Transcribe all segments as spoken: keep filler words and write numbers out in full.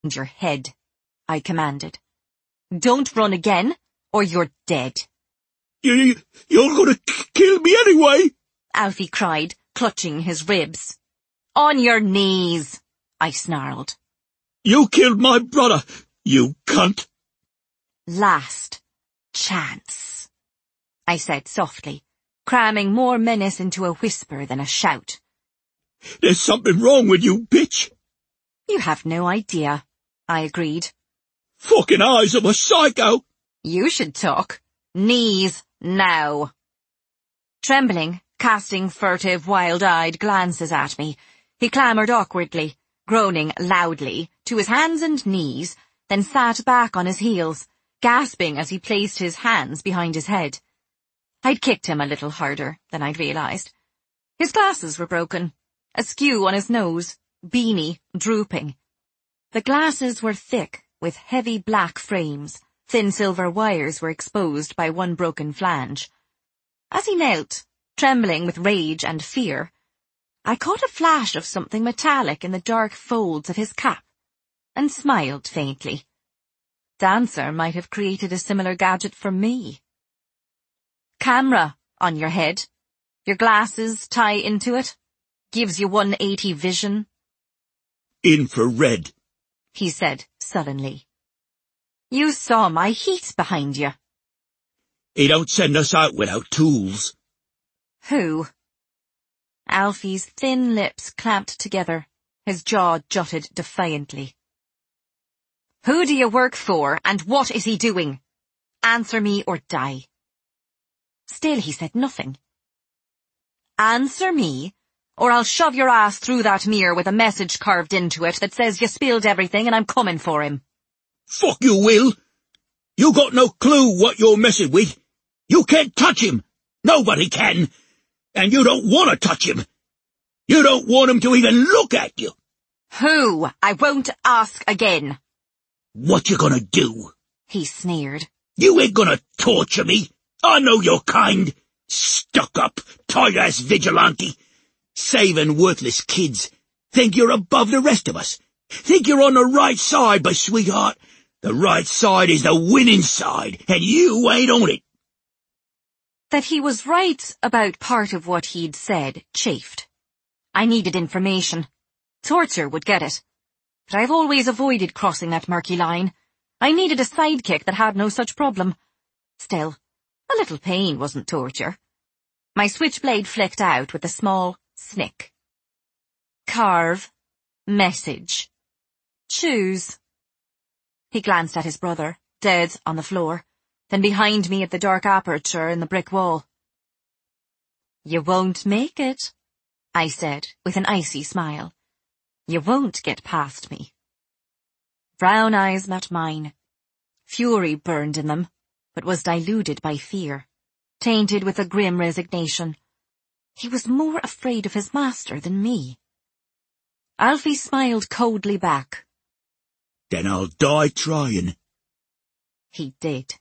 your head," I commanded. "Don't run again, or you're dead." You, you, you're gonna k- kill me anyway, Alfie cried, clutching his ribs. "On your knees," I snarled. You killed my brother, you cunt. "Last chance," I said softly, cramming more menace into a whisper than a shout. There's something wrong with you, bitch. "You have no idea," I agreed. Fucking eyes of a psycho. "You should talk. Knees, now." Trembling, casting furtive, wild-eyed glances at me, he clambered awkwardly, groaning loudly, to his hands and knees, then sat back on his heels, gasping as he placed his hands behind his head. I'd kicked him a little harder than I'd realized. His glasses were broken, askew on his nose, beanie drooping. The glasses were thick, with heavy black frames. Thin silver wires were exposed by one broken flange. As he knelt, trembling with rage and fear, I caught a flash of something metallic in the dark folds of his cap, and smiled faintly. Dancer might have created a similar gadget for me. "Camera on your head. Your glasses tie into it. Gives you one eighty vision," Infrared, he said sullenly. "You saw my heat behind you." He don't send us out without tools. "Who?" Alfie's thin lips clamped together, his jaw jutted defiantly. "Who do you work for, and what is he doing? Answer me or die." Still he said nothing. "Answer me, or I'll shove your ass through that mirror with a message carved into it that says you spilled everything and I'm coming for him." Fuck you, Will. You got no clue what you're messing with. You can't touch him. Nobody can. And you don't want to touch him. You don't want him to even look at you. "Who? I won't ask again." What you gonna do? He sneered. You ain't gonna torture me. I know your kind. Stuck-up, tight-ass vigilante. Saving worthless kids. Think you're above the rest of us. Think you're on the right side, but sweetheart, the right side is the winning side, and you ain't on it. That he was right about part of what he'd said chafed. I needed information. Torture would get it. But I've always avoided crossing that murky line. I needed a sidekick that had no such problem. Still, a little pain wasn't torture. My switchblade flicked out with a small snick. Carve. Message. Choose. He glanced at his brother, dead on the floor, then behind me at the dark aperture in the brick wall. "You won't make it," I said with an icy smile. "You won't get past me." Brown eyes met mine. Fury burned in them, but was diluted by fear, tainted with a grim resignation. He was more afraid of his master than me. Alfie smiled coldly back. Then I'll die trying. He did.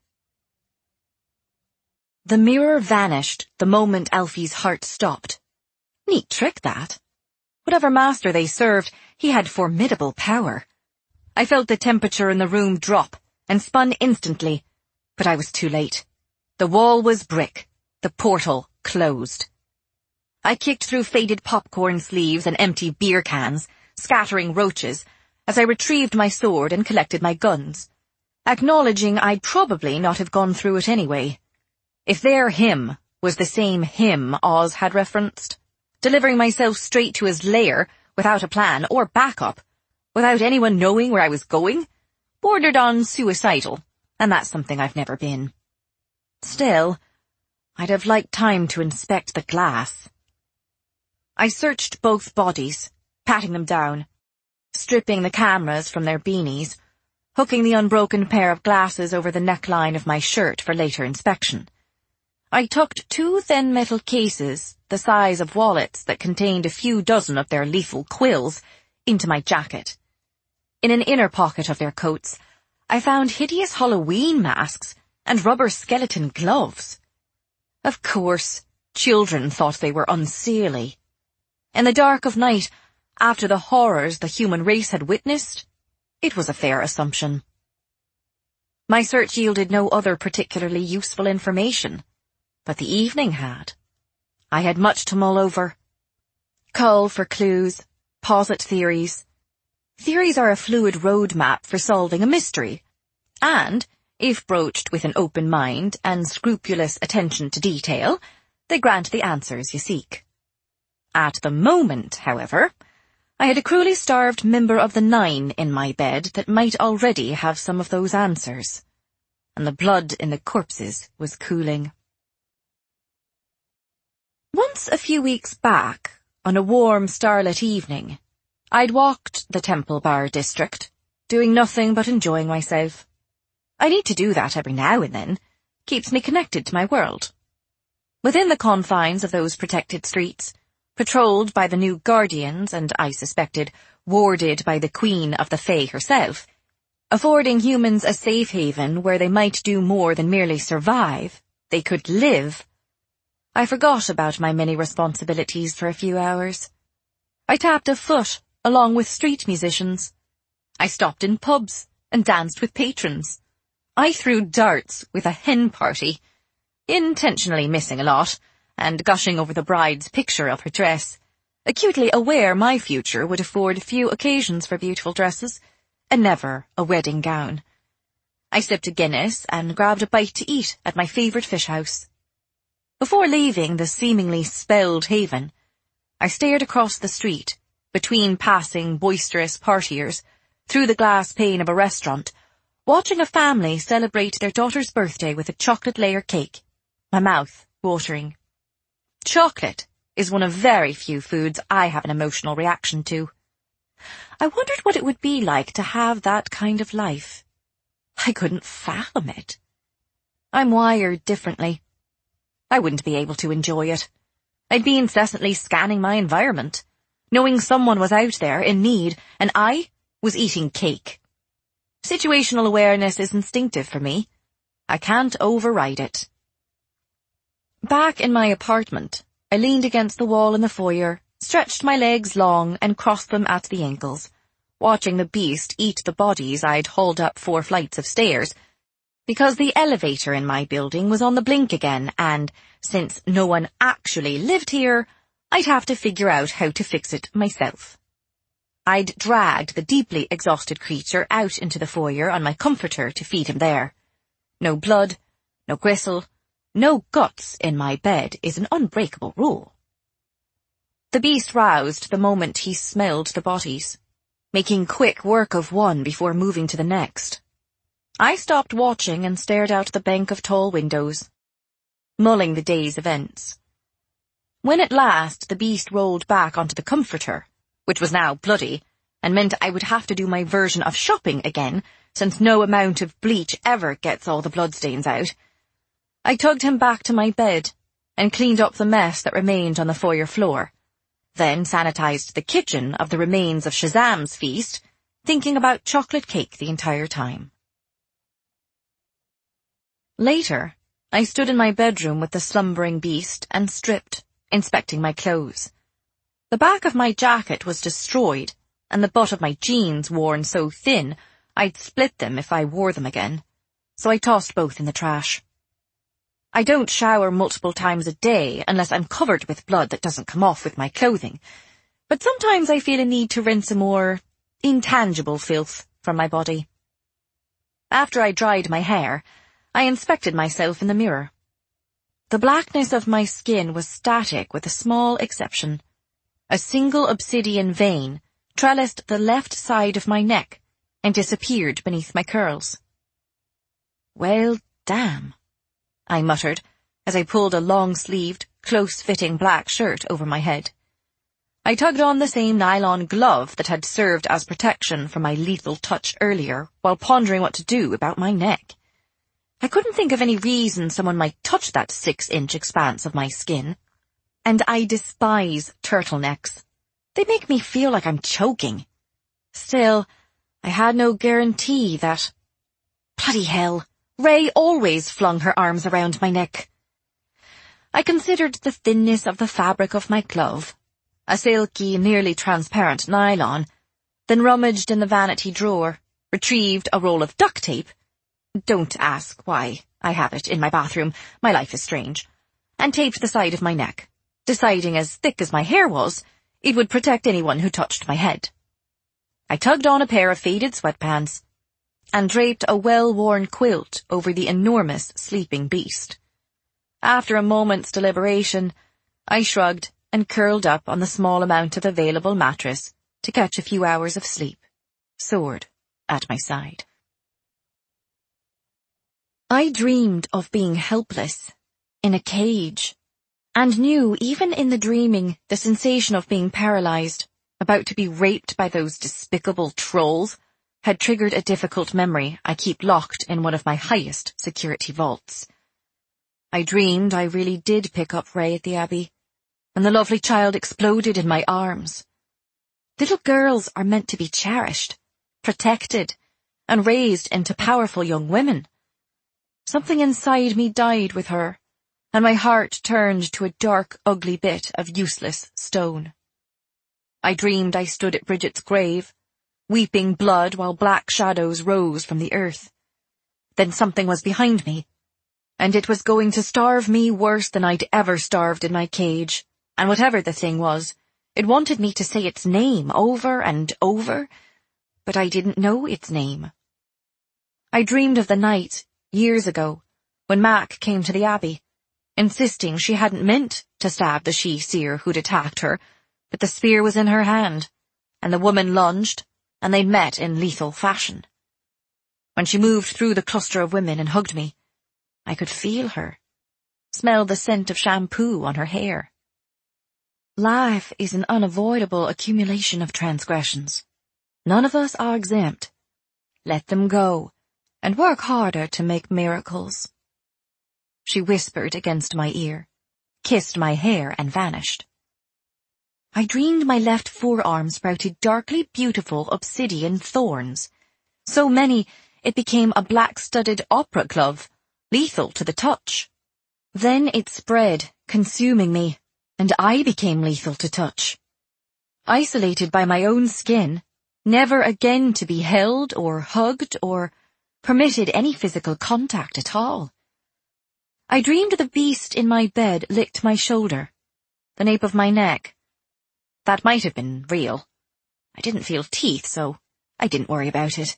The mirror vanished the moment Alfie's heart stopped. Neat trick, that. Whatever master they served, he had formidable power. I felt the temperature in the room drop and spun instantly, but I was too late. The wall was brick, the portal closed. I kicked through faded popcorn sleeves and empty beer cans, scattering roaches, as I retrieved my sword and collected my guns, acknowledging I'd probably not have gone through it anyway. If their him was the same him Oz had referenced, delivering myself straight to his lair without a plan or backup, without anyone knowing where I was going, bordered on suicidal, and that's something I've never been. Still, I'd have liked time to inspect the glass. I searched both bodies, patting them down, stripping the cameras from their beanies, hooking the unbroken pair of glasses over the neckline of my shirt for later inspection. I tucked two thin metal cases, the size of wallets that contained a few dozen of their lethal quills, into my jacket. In an inner pocket of their coats, I found hideous Halloween masks and rubber skeleton gloves. Of course, children thought they were unseelie. In the dark of night, after the horrors the human race had witnessed, It was a fair assumption. My search yielded no other particularly useful information, but the evening had. I had much to mull over. Cull for clues, posit theories. Theories are a fluid roadmap for solving a mystery, and, if broached with an open mind and scrupulous attention to detail, they grant the answers you seek. At the moment, however, I had a cruelly starved member of the Nine in my bed that might already have some of those answers, and the blood in the corpses was cooling. Once a few weeks back, on a warm starlit evening, I'd walked the Temple Bar district, doing nothing but enjoying myself. I need to do that every now and then. Keeps me connected to my world. Within the confines of those protected streets, patrolled by the new guardians and, I suspected, warded by the Queen of the Fae herself, affording humans a safe haven where they might do more than merely survive, they could live, I forgot about my many responsibilities for a few hours. I tapped a foot along with street musicians. I stopped in pubs and danced with patrons. I threw darts with a hen party, intentionally missing a lot, and gushing over the bride's picture of her dress, acutely aware my future would afford few occasions for beautiful dresses, and never a wedding gown. I sipped a Guinness and grabbed a bite to eat at my favourite fish house. Before leaving the seemingly spelled haven, I stared across the street, between passing boisterous partiers, through the glass pane of a restaurant, watching a family celebrate their daughter's birthday with a chocolate layer cake, my mouth watering. Chocolate is one of very few foods I have an emotional reaction to. I wondered what it would be like to have that kind of life. I couldn't fathom it. I'm wired differently. I wouldn't be able to enjoy it. I'd be incessantly scanning my environment, knowing someone was out there in need, and I was eating cake. Situational awareness is instinctive for me. I can't override it. Back in my apartment, I leaned against the wall in the foyer, stretched my legs long and crossed them at the ankles, watching the beast eat the bodies I'd hauled up four flights of stairs, because the elevator in my building was on the blink again, and, since no one actually lived here, I'd have to figure out how to fix it myself. I'd dragged the deeply exhausted creature out into the foyer on my comforter to feed him there. No blood, no gristle, no guts in my bed is an unbreakable rule. The beast roused the moment he smelled the bodies, making quick work of one before moving to the next. I stopped watching and stared out the bank of tall windows, mulling the day's events. When at last the beast rolled back onto the comforter, which was now bloody, and meant I would have to do my version of shopping again, since no amount of bleach ever gets all the bloodstains out, I tugged him back to my bed and cleaned up the mess that remained on the foyer floor, then sanitized the kitchen of the remains of Shazam's feast, thinking about chocolate cake the entire time. Later, I stood in my bedroom with the slumbering beast and stripped, inspecting my clothes. The back of my jacket was destroyed, and the butt of my jeans worn so thin I'd split them if I wore them again, so I tossed both in the trash. I don't shower multiple times a day unless I'm covered with blood that doesn't come off with my clothing, but sometimes I feel a need to rinse a more intangible filth from my body. After I dried my hair, I inspected myself in the mirror. The blackness of my skin was static with a small exception. A single obsidian vein trellised the left side of my neck and disappeared beneath my curls. Well, damn, I muttered as I pulled a long-sleeved, close-fitting black shirt over my head. I tugged on the same nylon glove that had served as protection from my lethal touch earlier while pondering what to do about my neck. I couldn't think of any reason someone might touch that six-inch expanse of my skin. And I despise turtlenecks. They make me feel like I'm choking. Still, I had no guarantee that... Bloody hell, Ray always flung her arms around my neck. I considered the thinness of the fabric of my glove, a silky, nearly transparent nylon, then rummaged in the vanity drawer, retrieved a roll of duct tape. Don't ask why I have it in my bathroom. My life is strange. And taped the side of my neck, deciding as thick as my hair was, it would protect anyone who touched my head. I tugged on a pair of faded sweatpants and draped a well-worn quilt over the enormous sleeping beast. After a moment's deliberation, I shrugged and curled up on the small amount of available mattress to catch a few hours of sleep, sword at my side. I dreamed of being helpless, in a cage, and knew even in the dreaming the sensation of being paralyzed, about to be raped by those despicable trolls, had triggered a difficult memory I keep locked in one of my highest security vaults. I dreamed I really did pick up Ray at the Abbey, and the lovely child exploded in my arms. Little girls are meant to be cherished, protected, and raised into powerful young women. Something inside me died with her, and my heart turned to a dark, ugly bit of useless stone. I dreamed I stood at Bridget's grave, weeping blood while black shadows rose from the earth. Then something was behind me, and it was going to starve me worse than I'd ever starved in my cage, and whatever the thing was, it wanted me to say its name over and over, but I didn't know its name. I dreamed of the night, years ago, when Mac came to the Abbey, insisting she hadn't meant to stab the she-seer who'd attacked her, but the spear was in her hand, and the woman lunged, and they met in lethal fashion. When she moved through the cluster of women and hugged me, I could feel her, smell the scent of shampoo on her hair. Life is an unavoidable accumulation of transgressions. None of us are exempt. Let them go, and work harder to make miracles. She whispered against my ear, kissed my hair, and vanished. I dreamed my left forearm sprouted darkly beautiful obsidian thorns, so many it became a black-studded opera glove, lethal to the touch. Then it spread, consuming me, and I became lethal to touch. Isolated by my own skin, never again to be held or hugged or permitted any physical contact at all. I dreamed the beast in my bed licked my shoulder, the nape of my neck. That might have been real. I didn't feel teeth, so I didn't worry about it.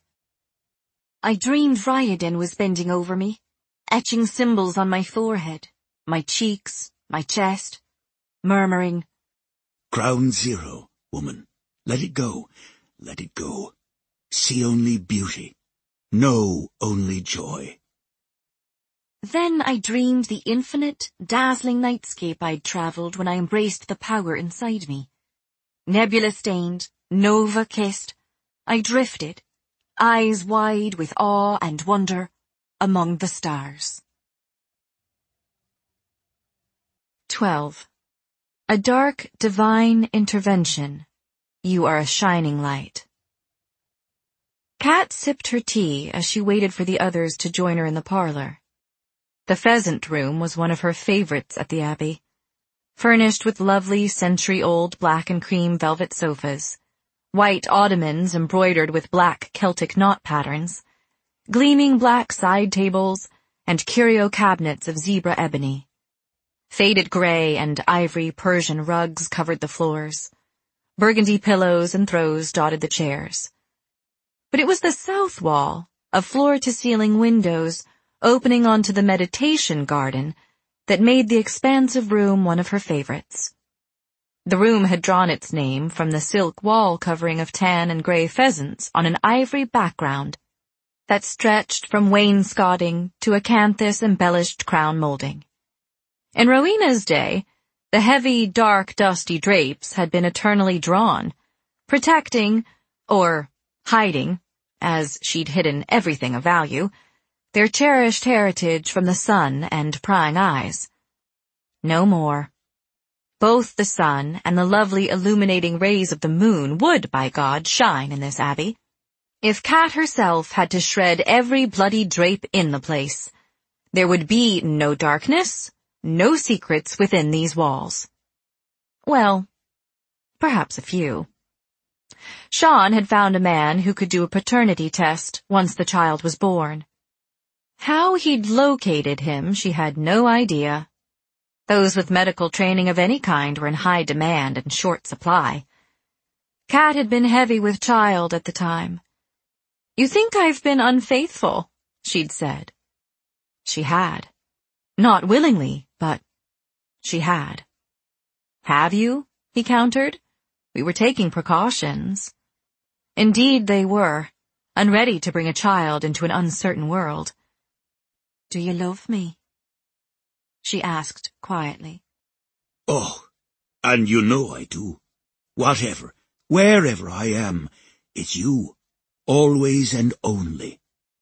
I dreamed Ryodan was bending over me, etching symbols on my forehead, my cheeks, my chest, murmuring, "Ground zero, woman. Let it go. Let it go. See only beauty. Know only joy." Then I dreamed the infinite, dazzling nightscape I'd travelled when I embraced the power inside me. Nebula-stained, nova-kissed, I drifted, eyes wide with awe and wonder, among the stars. Twelve. A dark, divine intervention. You are a shining light. Kat sipped her tea as she waited for the others to join her in the parlour. The pheasant room was one of her favourites at the Abbey, furnished with lovely century-old black and cream velvet sofas, white ottomans embroidered with black Celtic knot patterns, gleaming black side tables, and curio cabinets of zebra ebony. Faded grey and ivory Persian rugs covered the floors. Burgundy pillows and throws dotted the chairs. But it was the south wall, of floor-to-ceiling windows, opening onto the meditation garden, that made the expansive room one of her favorites. The room had drawn its name from the silk wall covering of tan and grey pheasants on an ivory background that stretched from wainscoting to acanthus-embellished crown moulding. In Rowena's day, the heavy, dark, dusty drapes had been eternally drawn, protecting, or hiding, as she'd hidden everything of value, their cherished heritage from the sun and prying eyes. No more. Both the sun and the lovely illuminating rays of the moon would, by God, shine in this Abbey. If Kat herself had to shred every bloody drape in the place, there would be no darkness, no secrets within these walls. Well, perhaps a few. Sean had found a man who could do a paternity test once the child was born. How he'd located him, she had no idea. Those with medical training of any kind were in high demand and short supply. Kat had been heavy with child at the time. "You think I've been unfaithful," she'd said. She had. Not willingly, but she had. "Have you?" he countered. "We were taking precautions." Indeed they were, unready to bring a child into an uncertain world. "Do you love me?" she asked quietly. "Oh, and you know I do. Whatever, wherever I am, it's you, always and only."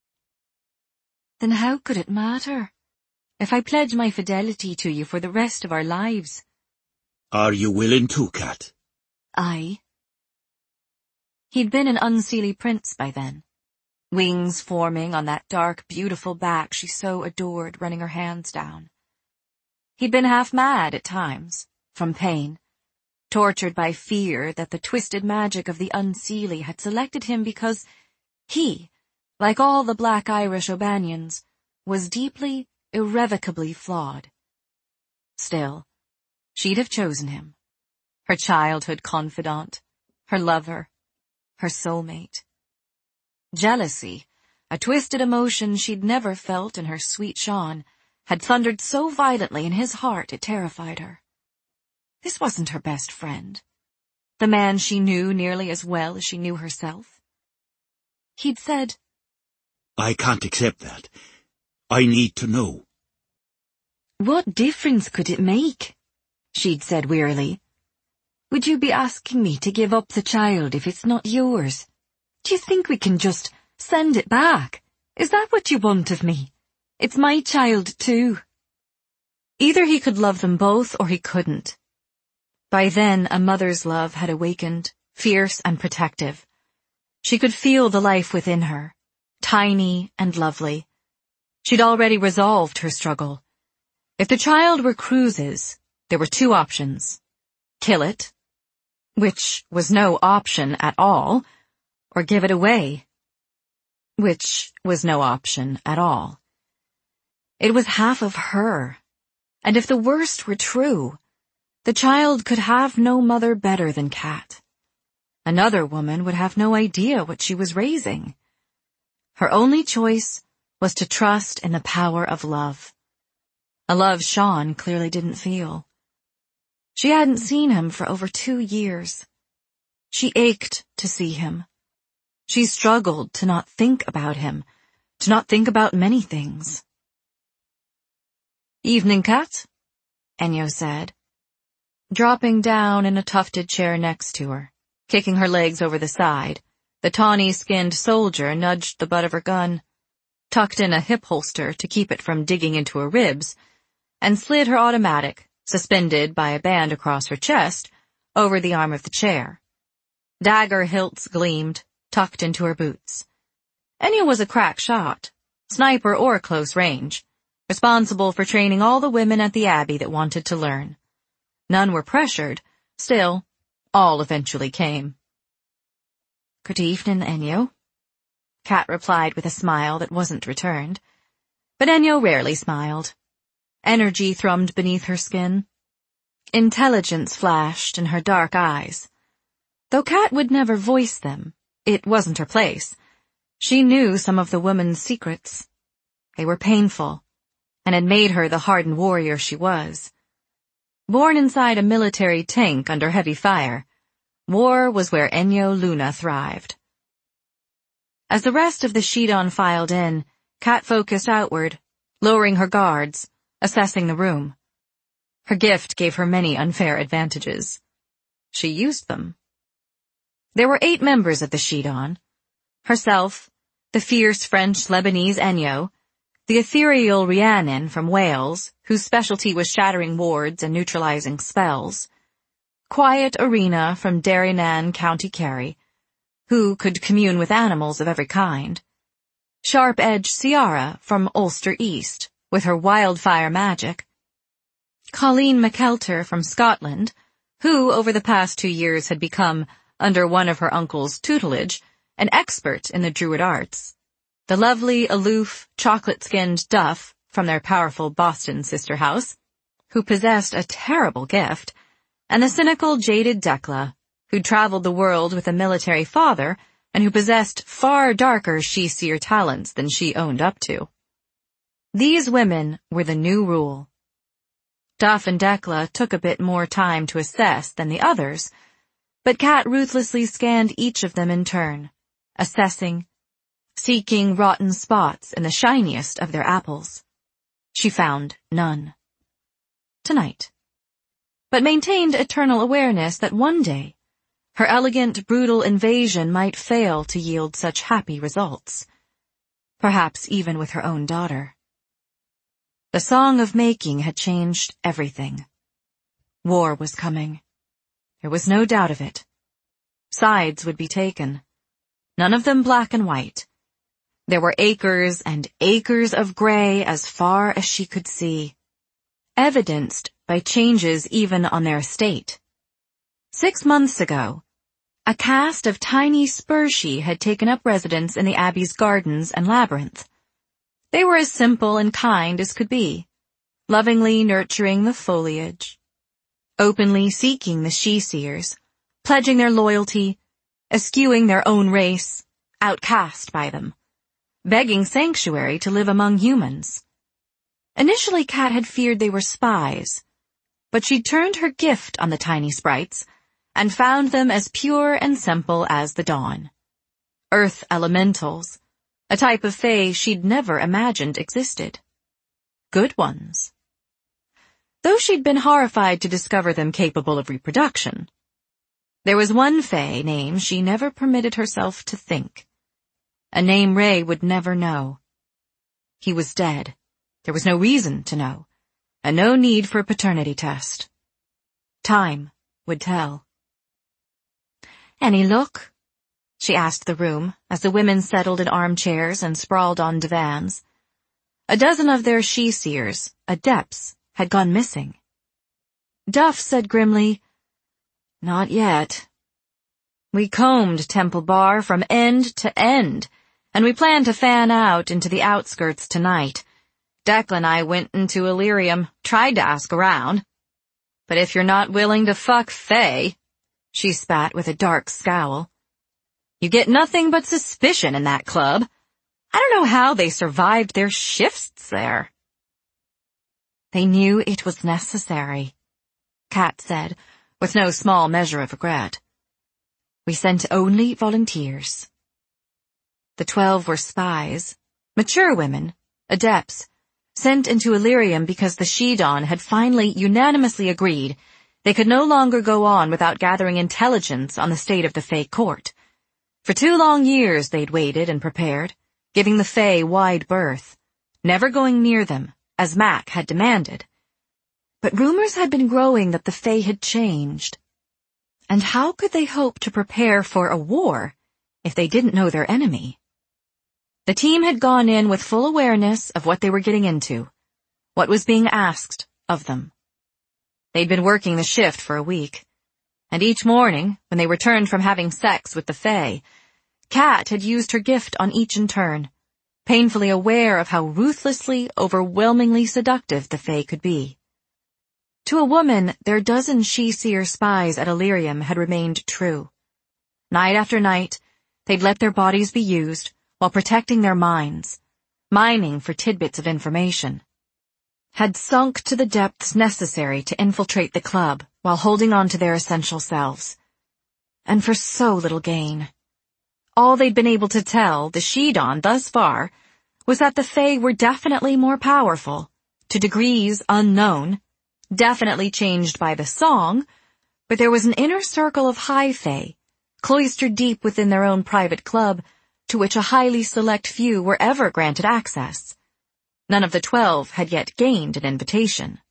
"Then how could it matter? If I pledge my fidelity to you for the rest of our lives." "Are you willing to, Kat?" "Aye." He'd been an Unseelie prince by then, wings forming on that dark, beautiful back she so adored, running her hands down. He'd been half mad at times, from pain, tortured by fear that the twisted magic of the Unseelie had selected him because he, like all the black Irish O'Banions, was deeply, irrevocably flawed. Still, she'd have chosen him, her childhood confidant, her lover, her soulmate. Jealousy, a twisted emotion she'd never felt in her sweet Sean, had thundered so violently in his heart it terrified her. This wasn't her best friend, the man she knew nearly as well as she knew herself. He'd said, "I can't accept that. I need to know." "What difference could it make?" she'd said wearily. "Would you be asking me to give up the child if it's not yours? Do you think we can just send it back? Is that what you want of me? It's my child too." Either he could love them both or he couldn't. By then a mother's love had awakened, fierce and protective. She could feel the life within her, tiny and lovely. She'd already resolved her struggle. If the child were Cruise's, there were two options. Kill it, which was no option at all, or give it away, which was no option at all. It was half of her, and if the worst were true, the child could have no mother better than Kat. Another woman would have no idea what she was raising. Her only choice was to trust in the power of love. A love Sean clearly didn't feel. She hadn't seen him for over two years. She ached to see him. She struggled to not think about him, to not think about many things. "Evening, Kat," Ennio said, dropping down in a tufted chair next to her, kicking her legs over the side. The tawny-skinned soldier nudged the butt of her gun, tucked in a hip holster to keep it from digging into her ribs, and slid her automatic, suspended by a band across her chest, over the arm of the chair. Dagger hilts gleamed, tucked into her boots. Ennio was a crack shot, sniper or close range, responsible for training all the women at the Abbey that wanted to learn. None were pressured, still, all eventually came. "Good evening, Ennio," Kat replied with a smile that wasn't returned. But Ennio rarely smiled. Energy thrummed beneath her skin. Intelligence flashed in her dark eyes. Though Kat would never voice them, it wasn't her place. She knew some of the woman's secrets. They were painful, and had made her the hardened warrior she was. Born inside a military tank under heavy fire, war was where Ennio Luna thrived. As the rest of the Shidon filed in, Kat focused outward, lowering her guards, assessing the room. Her gift gave her many unfair advantages. She used them. There were eight members of the Shidon. Herself, the fierce French-Lebanese Ennio, the ethereal Rhiannon from Wales, whose specialty was shattering wards and neutralizing spells, quiet Arena from Derrynane, County Kerry, who could commune with animals of every kind, sharp-edged Ciara from Ulster East, with her wildfire magic, Colleen McKelter from Scotland, who over the past two years had become under one of her uncle's tutelage, an expert in the druid arts. The lovely, aloof, chocolate-skinned Duff from their powerful Boston sister house, who possessed a terrible gift, and the cynical, jaded Dekla, who'd traveled the world with a military father and who possessed far darker she-seer talents than she owned up to. These women were the new rule. Duff and Dekla took a bit more time to assess than the others, but Kat ruthlessly scanned each of them in turn, assessing, seeking rotten spots in the shiniest of their apples. She found none. Tonight. But maintained eternal awareness that one day, her elegant, brutal invasion might fail to yield such happy results. Perhaps even with her own daughter. The Song of Making had changed everything. War was coming. There was no doubt of it. Sides would be taken. None of them black and white. There were acres and acres of gray as far as she could see, evidenced by changes even on their estate. Six months ago, a caste of tiny Spurshi had taken up residence in the Abbey's gardens and labyrinth. They were as simple and kind as could be, lovingly nurturing the foliage, openly seeking the she-seers, pledging their loyalty, eschewing their own race, outcast by them, begging sanctuary to live among humans. Initially, Kat had feared they were spies, but she turned her gift on the tiny sprites and found them as pure and simple as the dawn. Earth elementals, a type of fae she'd never imagined existed. Good ones. Though she'd been horrified to discover them capable of reproduction. There was one fae name she never permitted herself to think. A name Ray would never know. He was dead. There was no reason to know, and no need for a paternity test. Time would tell. "Any luck?" she asked the room as the women settled in armchairs and sprawled on divans. A dozen of their she-seers, adepts, had gone missing. Duff said grimly, "Not yet. We combed Temple Bar from end to end, and we plan to fan out into the outskirts tonight. Dekla and I went into Illyrium, tried to ask around. But if you're not willing to fuck fae," she spat with a dark scowl, "you get nothing but suspicion in that club. I don't know how they survived their shifts there." "They knew it was necessary," Kat said, with no small measure of regret. "We sent only volunteers." The twelve were spies, mature women, adepts, sent into Illyrium because the She-Dawn had finally unanimously agreed they could no longer go on without gathering intelligence on the state of the Fae court. For two long years they'd waited and prepared, giving the Fae wide berth, never going near them, as Mac had demanded. But rumors had been growing that the Fae had changed. And how could they hope to prepare for a war if they didn't know their enemy? The team had gone in with full awareness of what they were getting into, what was being asked of them. They'd been working the shift for a week, and each morning, when they returned from having sex with the Fae, Kat had used her gift on each in turn, painfully aware of how ruthlessly, overwhelmingly seductive the Fae could be. To a woman, their dozen she-seer spies at Illyrium had remained true. Night after night, they'd let their bodies be used, while protecting their minds, mining for tidbits of information, had sunk to the depths necessary to infiltrate the club while holding on to their essential selves. And for so little gain. All they'd been able to tell the She-Dawn thus far was that the Fae were definitely more powerful, to degrees unknown, definitely changed by the song, but there was an inner circle of high Fae, cloistered deep within their own private club, to which a highly select few were ever granted access. None of the twelve had yet gained an invitation.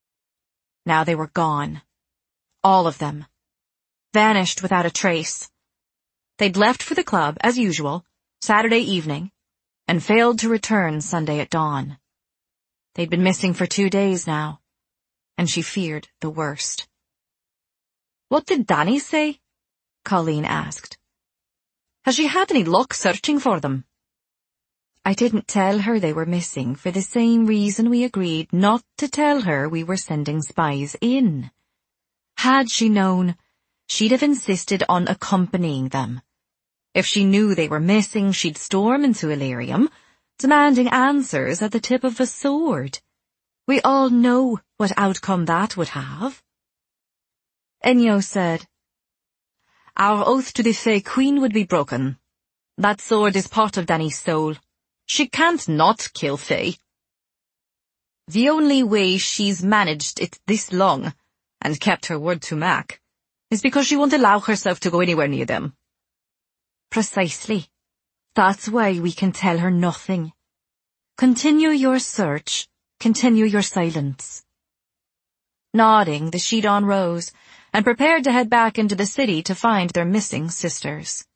Now they were gone. All of them. Vanished without a trace. They'd left for the club, as usual, Saturday evening, and failed to return Sunday at dawn. They'd been missing for two days now, and she feared the worst. "What did Danny say?" Colleen asked. Has she had any luck searching for them? I didn't tell her they were missing for the same reason we agreed not to tell her we were sending spies in. Had she known, she'd have insisted on accompanying them. If she knew they were missing, she'd storm into Illyrium, demanding answers at the tip of a sword. We all know what outcome that would have. Ennio said, Our oath to the Fae Queen would be broken. That sword is part of Dany's soul. She can't not kill Fae. The only way she's managed it this long, and kept her word to Mac, is because she won't allow herself to go anywhere near them. Precisely. That's why we can tell her nothing. Continue your search. Continue your silence. Nodding, the Shidon rose, and prepared to head back into the city to find their missing sisters.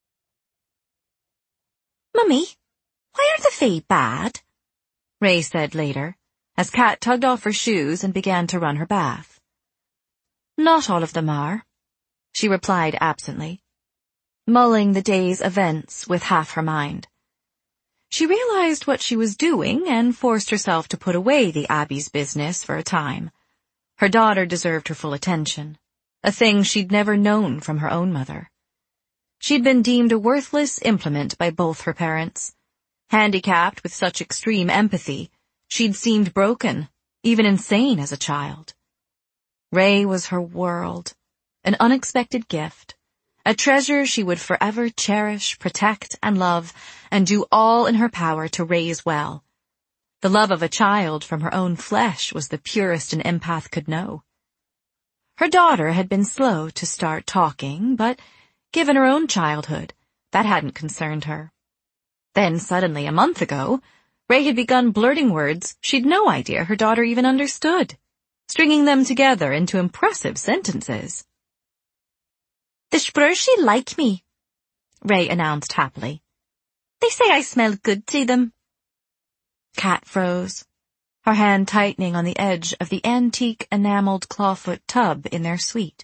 Mummy, why are the Fae bad? Ray said later, as Kat tugged off her shoes and began to run her bath. Not all of them are, she replied absently, mulling the day's events with half her mind. She realized what she was doing and forced herself to put away the Abbey's business for a time. Her daughter deserved her full attention, a thing she'd never known from her own mother. She'd been deemed a worthless implement by both her parents. Handicapped with such extreme empathy, she'd seemed broken, even insane as a child. Ray was her world, an unexpected gift, a treasure she would forever cherish, protect, and love, and do all in her power to raise well. The love of a child from her own flesh was the purest an empath could know. Her daughter had been slow to start talking, but given her own childhood, that hadn't concerned her. Then suddenly, a month ago, Ray had begun blurting words she'd no idea her daughter even understood, stringing them together into impressive sentences. The Sprurshi like me, Ray announced happily. They say I smell good to them. Kat froze, her hand tightening on the edge of the antique enameled clawfoot tub in their suite.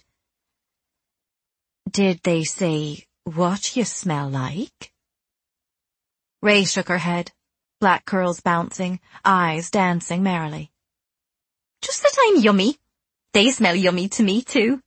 Did they say what you smell like? Ray shook her head, black curls bouncing, eyes dancing merrily. Just that I'm yummy. They smell yummy to me, too.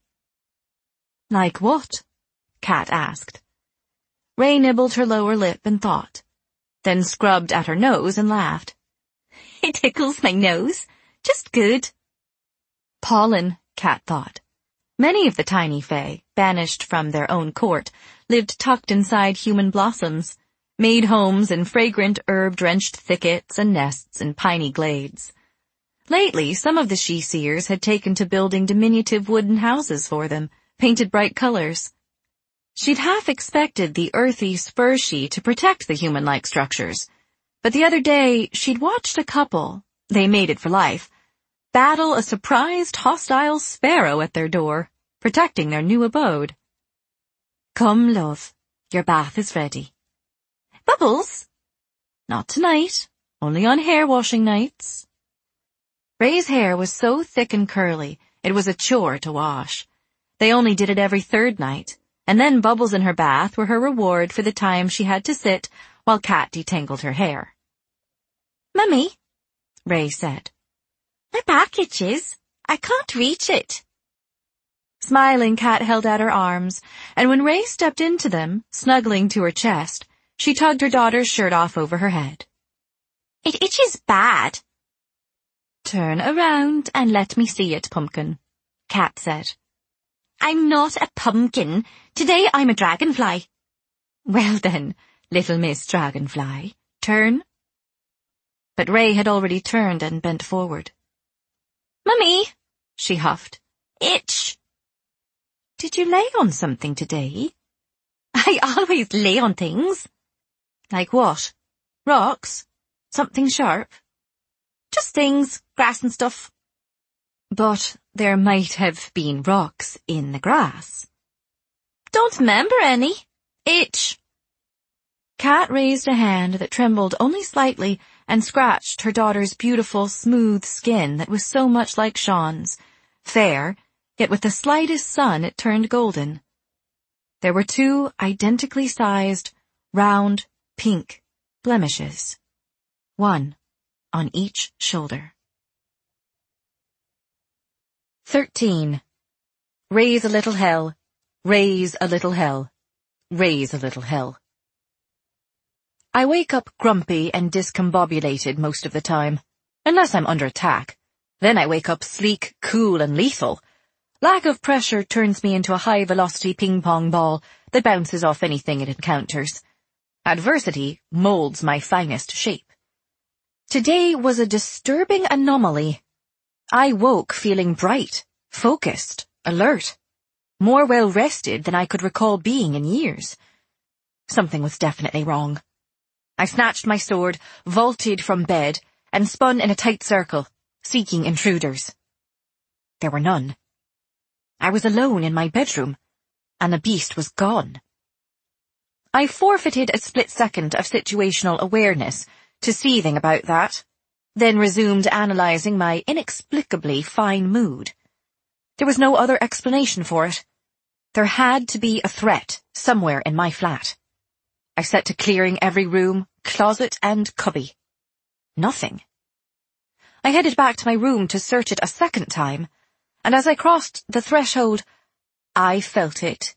Like what? Kat asked. Ray nibbled her lower lip and thought, then scrubbed at her nose and laughed. It tickles my nose. Just good. Pollen, Kat thought. Many of the tiny Fae, banished from their own court, lived tucked inside human blossoms, made homes in fragrant herb-drenched thickets and nests in piney glades. Lately, some of the she-seers had taken to building diminutive wooden houses for them, painted bright colors. She'd half expected the earthy Sprurshi to protect the human-like structures, but the other day she'd watched a couple, they mated for life, battle a surprised hostile sparrow at their door, protecting their new abode. Come, love, your bath is ready. Bubbles? Not tonight, only on hair-washing nights. Ray's hair was so thick and curly, it was a chore to wash. They only did it every third night, and then bubbles in her bath were her reward for the time she had to sit while Kat detangled her hair. Mummy, Ray said. My back itches. I can't reach it. Smiling, Kat held out her arms, and when Ray stepped into them, snuggling to her chest, she tugged her daughter's shirt off over her head. It itches bad. Turn around and let me see it, pumpkin, Kat said. I'm not a pumpkin. Today I'm a dragonfly. Well then, little Miss Dragonfly, turn. But Ray had already turned and bent forward. Mummy, she huffed. Itch. Did you lay on something today? I always lay on things. Like what? Rocks? Something sharp? Just things, grass and stuff. But there might have been rocks in the grass. Don't remember any. Itch. Kat raised a hand that trembled only slightly and scratched her daughter's beautiful, smooth skin that was so much like Sean's. Fair, yet with the slightest sun it turned golden. There were two identically sized, round, pink blemishes. One on each shoulder. Thirteen. Raise a little hell. Raise a little hell. Raise a little hell. I wake up grumpy and discombobulated most of the time, unless I'm under attack. Then I wake up sleek, cool, and lethal. Lack of pressure turns me into a high-velocity ping-pong ball that bounces off anything it encounters. Adversity molds my finest shape. Today was a disturbing anomaly. I woke feeling bright, focused, alert, more well-rested than I could recall being in years. Something was definitely wrong. I snatched my sword, vaulted from bed, and spun in a tight circle, seeking intruders. There were none. I was alone in my bedroom, and the beast was gone. I forfeited a split second of situational awareness to seething about that, then resumed analysing my inexplicably fine mood. There was no other explanation for it. There had to be a threat somewhere in my flat. I set to clearing every room, closet, and cubby. Nothing. I headed back to my room to search it a second time, and as I crossed the threshold, I felt it.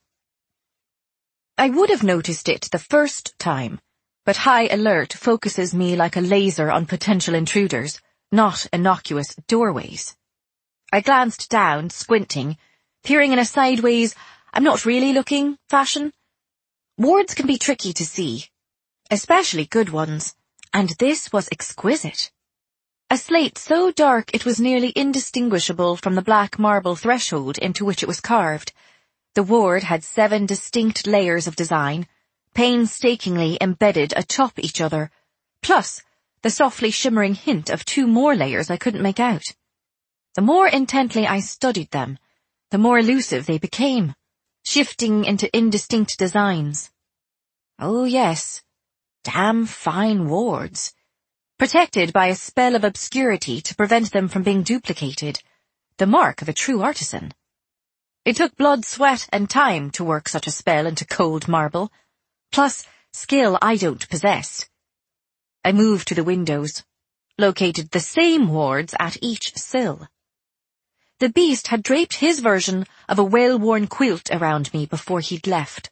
I would have noticed it the first time, but high alert focuses me like a laser on potential intruders, not innocuous doorways. I glanced down, squinting, peering in a sideways, I'm not really looking fashion. Wards can be tricky to see, especially good ones, and this was exquisite. A slate so dark it was nearly indistinguishable from the black marble threshold into which it was carved. The ward had seven distinct layers of design, painstakingly embedded atop each other, plus the softly shimmering hint of two more layers I couldn't make out. The more intently I studied them, the more elusive they became, shifting into indistinct designs. Oh yes, damn fine wards. Protected by a spell of obscurity to prevent them from being duplicated, the mark of a true artisan. It took blood, sweat, and time to work such a spell into cold marble, plus skill I don't possess. I moved to the windows, located the same wards at each sill. The beast had draped his version of a well-worn quilt around me before he'd left.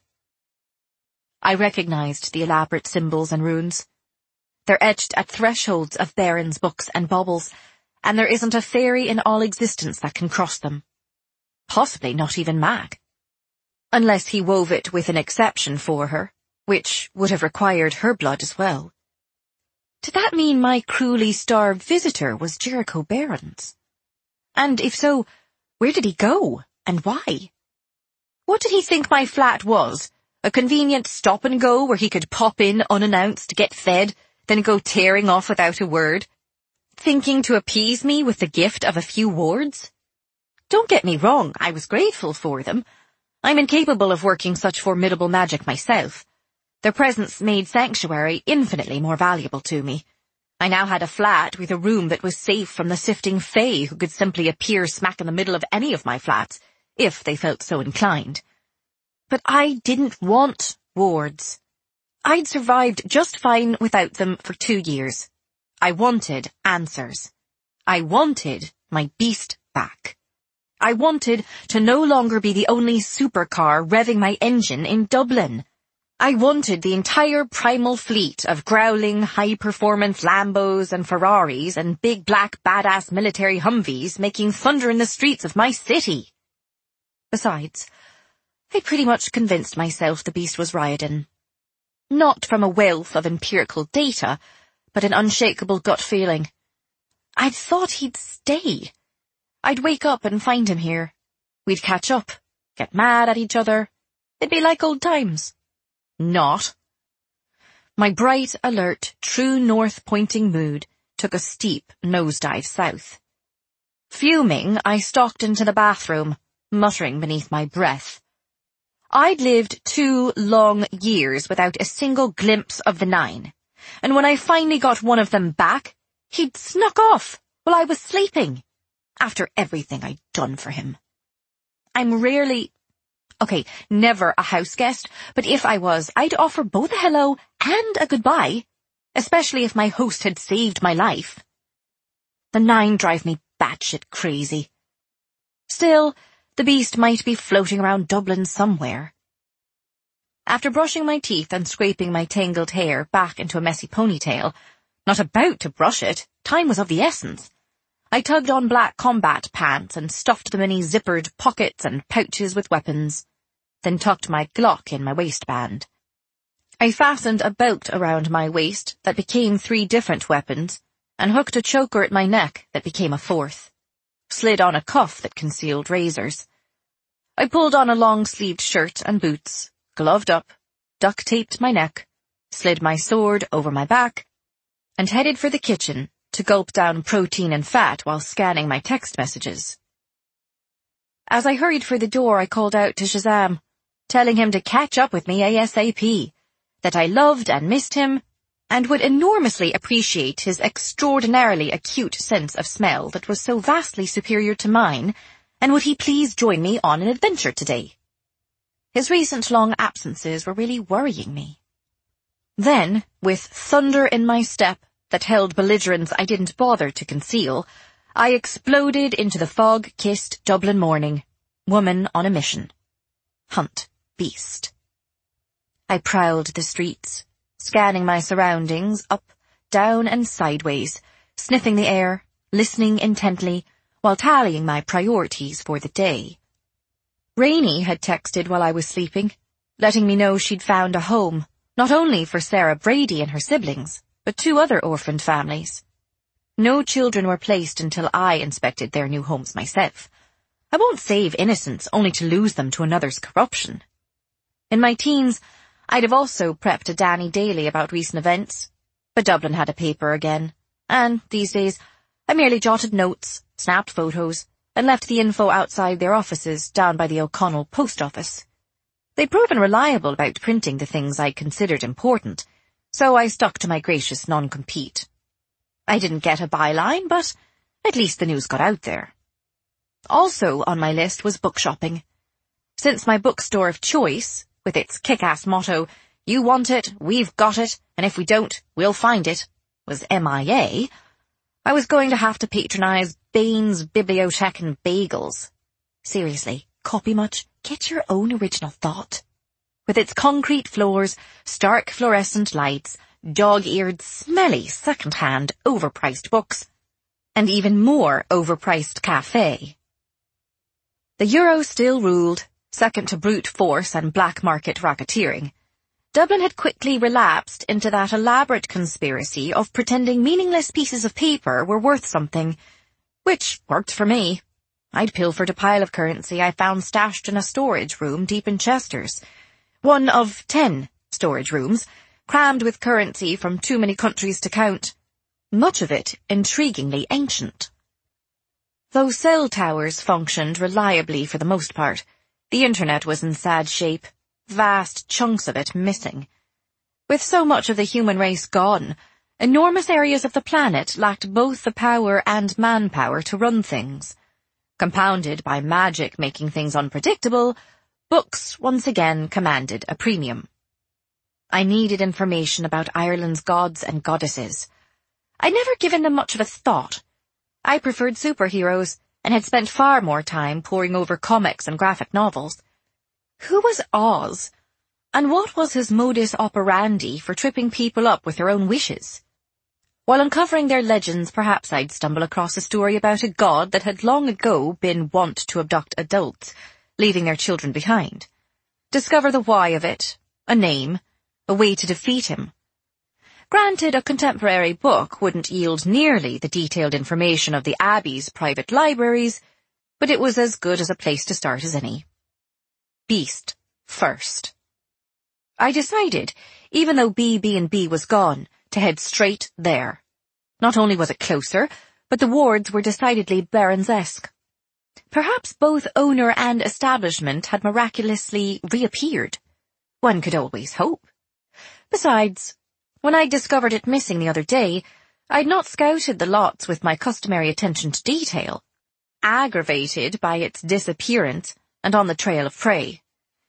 I recognized the elaborate symbols and runes. They're etched at thresholds of barons' books and baubles, and there isn't a fairy in all existence that can cross them. Possibly not even Mag. Unless he wove it with an exception for her, which would have required her blood as well. Did that mean my cruelly starved visitor was Jericho Barons? And if so, where did he go, and why? What did he think my flat was? A convenient stop-and-go where he could pop in unannounced, get fed, then go tearing off without a word? Thinking to appease me with the gift of a few wards? Don't get me wrong, I was grateful for them. I'm incapable of working such formidable magic myself. Their presence made Sanctuary infinitely more valuable to me. I now had a flat with a room that was safe from the sifting fae who could simply appear smack in the middle of any of my flats, if they felt so inclined. But I didn't want wards. I'd survived just fine without them for two years. I wanted answers. I wanted my beast back. I wanted to no longer be the only supercar revving my engine in Dublin. I wanted the entire primal fleet of growling, high-performance Lambos and Ferraris and big black badass military Humvees making thunder in the streets of my city. Besides, I pretty much convinced myself the beast was Ryodan. Not from a wealth of empirical data, but an unshakable gut feeling. I'd thought he'd stay. I'd wake up and find him here. We'd catch up, get mad at each other. It'd be like old times. Not. My bright, alert, true north-pointing mood took a steep nosedive south. Fuming, I stalked into the bathroom, muttering beneath my breath. I'd lived two long years without a single glimpse of the Nine, and when I finally got one of them back, he'd snuck off while I was sleeping, after everything I'd done for him. I'm rarely... Okay, never a house guest, but if I was, I'd offer both a hello and a goodbye, especially if my host had saved my life. The nine drive me batshit crazy. Still, the beast might be floating around Dublin somewhere. After brushing my teeth and scraping my tangled hair back into a messy ponytail, not about to brush it, time was of the essence, I tugged on black combat pants and stuffed them in any zippered pockets and pouches with weapons, then tucked my Glock in my waistband. I fastened a belt around my waist that became three different weapons, and hooked a choker at my neck that became a fourth, slid on a cuff that concealed razors. I pulled on a long-sleeved shirt and boots, gloved up, duct-taped my neck, slid my sword over my back, and headed for the kitchen to gulp down protein and fat while scanning my text messages. As I hurried for the door, I called out to Shazam, telling him to catch up with me ASAP, that I loved and missed him, and would enormously appreciate his extraordinarily acute sense of smell that was so vastly superior to mine, and would he please join me on an adventure today? His recent long absences were really worrying me. Then, with thunder in my step that held belligerence I didn't bother to conceal, I exploded into the fog-kissed Dublin morning, woman on a mission. Hunt beast. I prowled the streets, scanning my surroundings up, down, and sideways, sniffing the air, listening intently, while tallying my priorities for the day. Rainey had texted while I was sleeping, letting me know she'd found a home, not only for Sarah Brady and her siblings, but two other orphaned families. No children were placed until I inspected their new homes myself. I won't save innocents only to lose them to another's corruption. In my teens, I'd have also prepped a Danny daily about recent events, but Dublin had a paper again, and, these days, I merely jotted notes, snapped photos, and left the info outside their offices down by the O'Connell post office. They'd proven reliable about printing the things I considered important, so I stuck to my gracious non-compete. I didn't get a byline, but at least the news got out there. Also on my list was book shopping. Since my bookstore of choice, with its kick-ass motto, "You want it, we've got it, and if we don't, we'll find it," was M I A, I was going to have to patronize Baines Bibliothèque and Bagels. Seriously, copy much? Get your own original thought. With its concrete floors, stark fluorescent lights, dog-eared, smelly, second-hand, overpriced books, and even more overpriced cafe. The euro still ruled, second to brute force and black market racketeering. Dublin had quickly relapsed into that elaborate conspiracy of pretending meaningless pieces of paper were worth something, which worked for me. I'd pilfered a pile of currency I found stashed in a storage room deep in Chester's. One of ten storage rooms, crammed with currency from too many countries to count, much of it intriguingly ancient. Though cell towers functioned reliably for the most part, the internet was in sad shape, vast chunks of it missing. With so much of the human race gone, enormous areas of the planet lacked both the power and manpower to run things. Compounded by magic making things unpredictable, books once again commanded a premium. I needed information about Ireland's gods and goddesses. I'd never given them much of a thought. I preferred superheroes, and had spent far more time poring over comics and graphic novels. Who was Oz? And what was his modus operandi for tripping people up with their own wishes? While uncovering their legends, perhaps I'd stumble across a story about a god that had long ago been wont to abduct adults, leaving their children behind. Discover the why of it, a name, a way to defeat him. Granted, a contemporary book wouldn't yield nearly the detailed information of the Abbey's private libraries, but it was as good as a place to start as any. Beast first. I decided, even though B B and B was gone, to head straight there. Not only was it closer, but the wards were decidedly Barons-esque. Perhaps both owner and establishment had miraculously reappeared. One could always hope. Besides, when I discovered it missing the other day, I'd not scouted the lots with my customary attention to detail, aggravated by its disappearance and on the trail of prey.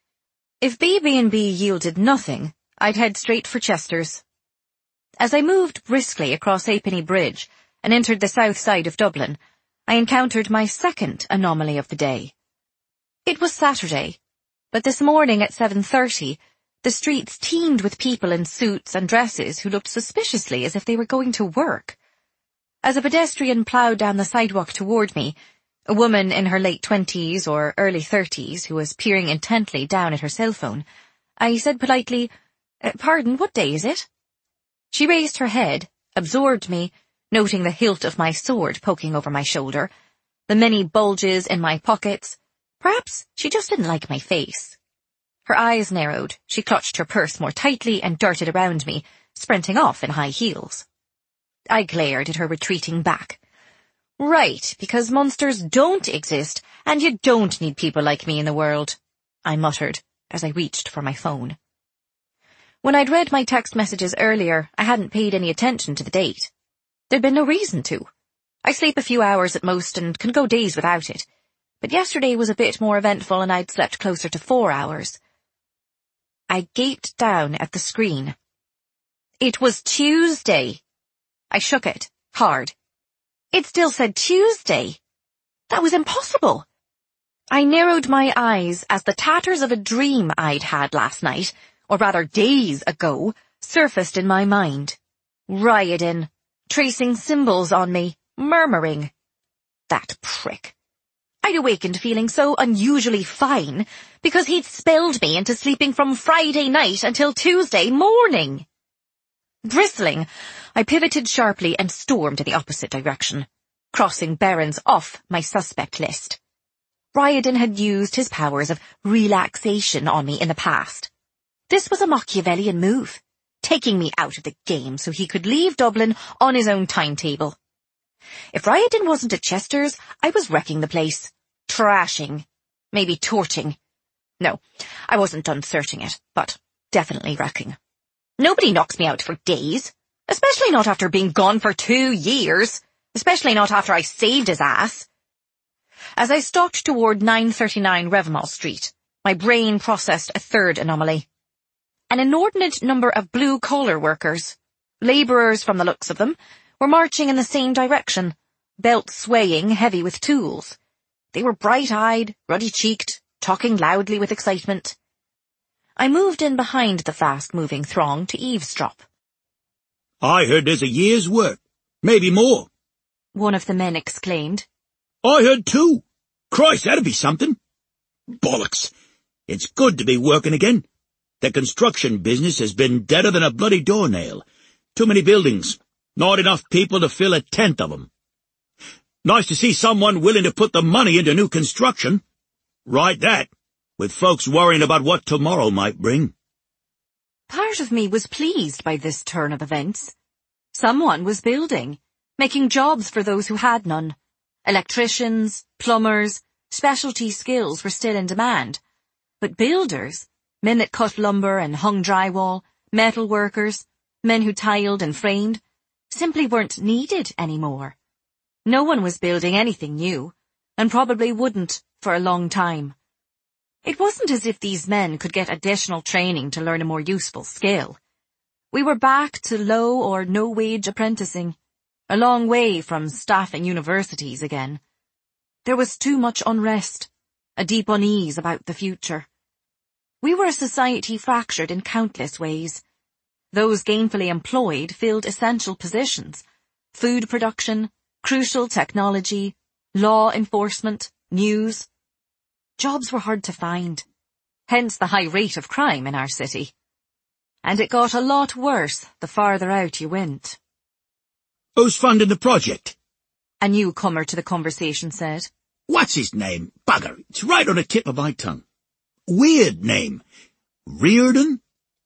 If B B and B yielded nothing, I'd head straight for Chester's. As I moved briskly across Halfpenny Bridge and entered the south side of Dublin, I encountered my second anomaly of the day. It was Saturday, but this morning at seven thirty, the streets teemed with people in suits and dresses who looked suspiciously as if they were going to work. As a pedestrian ploughed down the sidewalk toward me, a woman in her late twenties or early thirties who was peering intently down at her cell phone, I said politely, "Pardon, what day is it?" She raised her head, absorbed me, noting the hilt of my sword poking over my shoulder, the many bulges in my pockets. Perhaps she just didn't like my face. Her eyes narrowed, she clutched her purse more tightly and darted around me, sprinting off in high heels. I glared at her retreating back. "Right, because monsters don't exist, and you don't need people like me in the world," I muttered as I reached for my phone. When I'd read my text messages earlier, I hadn't paid any attention to the date. There'd been no reason to. I sleep a few hours at most and can go days without it. But yesterday was a bit more eventful and I'd slept closer to four hours. I gaped down at the screen. It was Tuesday. I shook it, hard. It still said Tuesday. That was impossible. I narrowed my eyes as the tatters of a dream I'd had last night, or rather days ago, surfaced in my mind. Riordan, tracing symbols on me, murmuring. That prick. I'd awakened feeling so unusually fine because he'd spelled me into sleeping from Friday night until Tuesday morning. Bristling, I pivoted sharply and stormed in the opposite direction, crossing Berens off my suspect list. Riordan had used his powers of relaxation on me in the past. This was a Machiavellian move, taking me out of the game so he could leave Dublin on his own timetable. If Riordan wasn't at Chester's, I was wrecking the place. Trashing. Maybe torching. No, I wasn't done searching it, but definitely wrecking. Nobody knocks me out for days, especially not after being gone for two years, especially not after I saved his ass. As I stalked toward nine thirty-nine Revermall Street, my brain processed a third anomaly. An inordinate number of blue-collar workers, labourers from the looks of them, were marching in the same direction, belts swaying, heavy with tools. They were bright-eyed, ruddy-cheeked, talking loudly with excitement. I moved in behind the fast-moving throng to eavesdrop. "I heard there's a year's work, maybe more," one of the men exclaimed. "I heard too. Christ, that'd be something." "Bollocks. It's good to be working again. The construction business has been deader than a bloody doornail. Too many buildings. Not enough people to fill a tenth of them. Nice to see someone willing to put the money into new construction. Right that, with folks worrying about what tomorrow might bring." Part of me was pleased by this turn of events. Someone was building, making jobs for those who had none. Electricians, plumbers, specialty skills were still in demand. But builders, men that cut lumber and hung drywall, metal workers, men who tiled and framed, simply weren't needed anymore. No one was building anything new, and probably wouldn't for a long time. It wasn't as if these men could get additional training to learn a more useful skill. We were back to low or no-wage apprenticing, a long way from staffing universities again. There was too much unrest, a deep unease about the future. We were a society fractured in countless ways. Those gainfully employed filled essential positions: food production, crucial technology, law enforcement, news. Jobs were hard to find, hence the high rate of crime in our city. And it got a lot worse the farther out you went. "Who's funding the project?" a newcomer to the conversation said. "What's his name? Bugger, it's right on the tip of my tongue. Weird name. Riordan?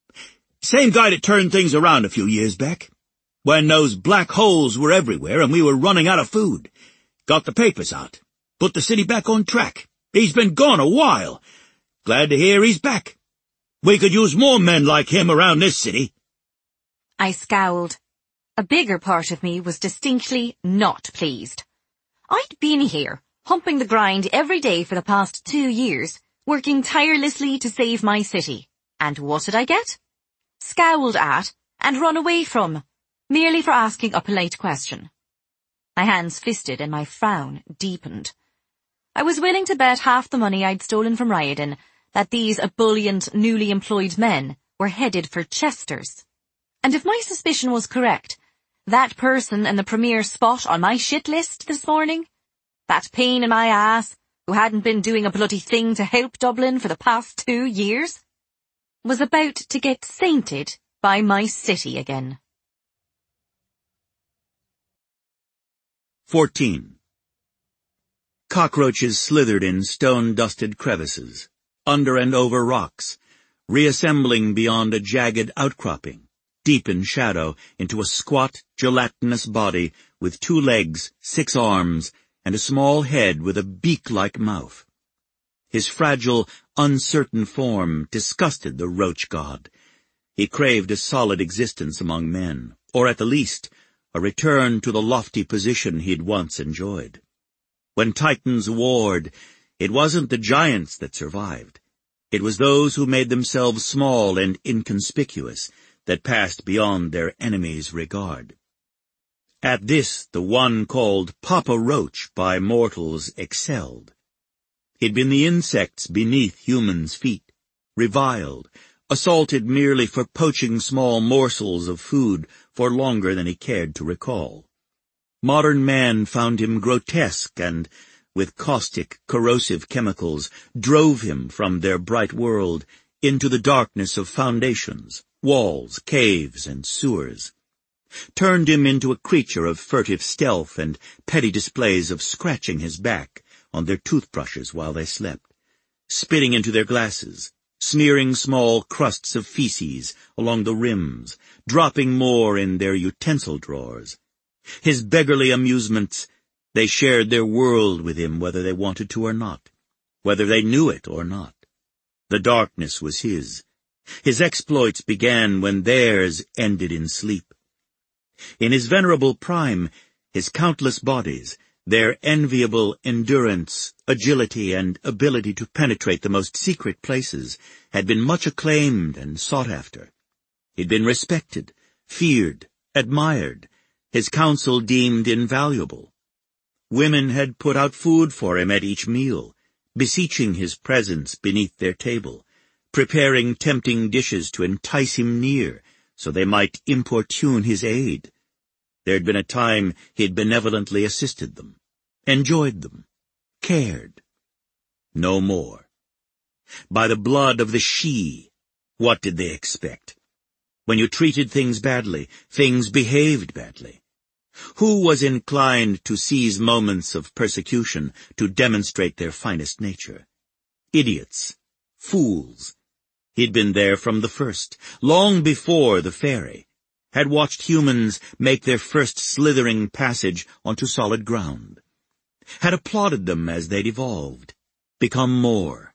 Same guy that turned things around a few years back, when those black holes were everywhere and we were running out of food. Got the papers out, put the city back on track. He's been gone a while. Glad to hear he's back. We could use more men like him around this city." I scowled. A bigger part of me was distinctly not pleased. I'd been here, humping the grind every day for the past two years, working tirelessly to save my city. And what did I get? Scowled at and run away from, merely for asking a polite question. My hands fisted and my frown deepened. I was willing to bet half the money I'd stolen from Ryodan that these ebullient, newly employed men were headed for Chester's. And if my suspicion was correct, that person in the premier spot on my shit list this morning, that pain in my ass who hadn't been doing a bloody thing to help Dublin for the past two years, was about to get sainted by my city again. Fourteen. Cockroaches slithered in stone-dusted crevices, under and over rocks, reassembling beyond a jagged outcropping, deep in shadow, into a squat, gelatinous body with two legs, six arms, and a small head with a beak-like mouth. His fragile, uncertain form disgusted the roach god. He craved a solid existence among men, or at the least, a return to the lofty position he'd once enjoyed. When Titans warred, it wasn't the giants that survived. It was those who made themselves small and inconspicuous that passed beyond their enemies' regard. At this, the one called Papa Roach by mortals excelled. He'd been the insects beneath humans' feet, reviled, assaulted merely for poaching small morsels of food for longer than he cared to recall. Modern man found him grotesque and, with caustic, corrosive chemicals, drove him from their bright world into the darkness of foundations, walls, caves, and sewers. Turned him into a creature of furtive stealth and petty displays of scratching his back on their toothbrushes while they slept, spitting into their glasses, smearing small crusts of feces along the rims, dropping more in their utensil drawers. His beggarly amusements, they shared their world with him whether they wanted to or not, whether they knew it or not. The darkness was his. His exploits began when theirs ended in sleep. In his venerable prime, his countless bodies, their enviable endurance, agility, and ability to penetrate the most secret places, had been much acclaimed and sought after. He'd been respected, feared, admired, his counsel deemed invaluable. Women had put out food for him at each meal, beseeching his presence beneath their table, preparing tempting dishes to entice him near, so they might importune his aid. There'd been a time he had benevolently assisted them, enjoyed them, cared. No more. By the blood of the Sidhe, what did they expect? When you treated things badly, things behaved badly. Who was inclined to seize moments of persecution to demonstrate their finest nature? Idiots, fools. He'd been there from the first, long before the fairy, had watched humans make their first slithering passage onto solid ground, had applauded them as they'd evolved, become more.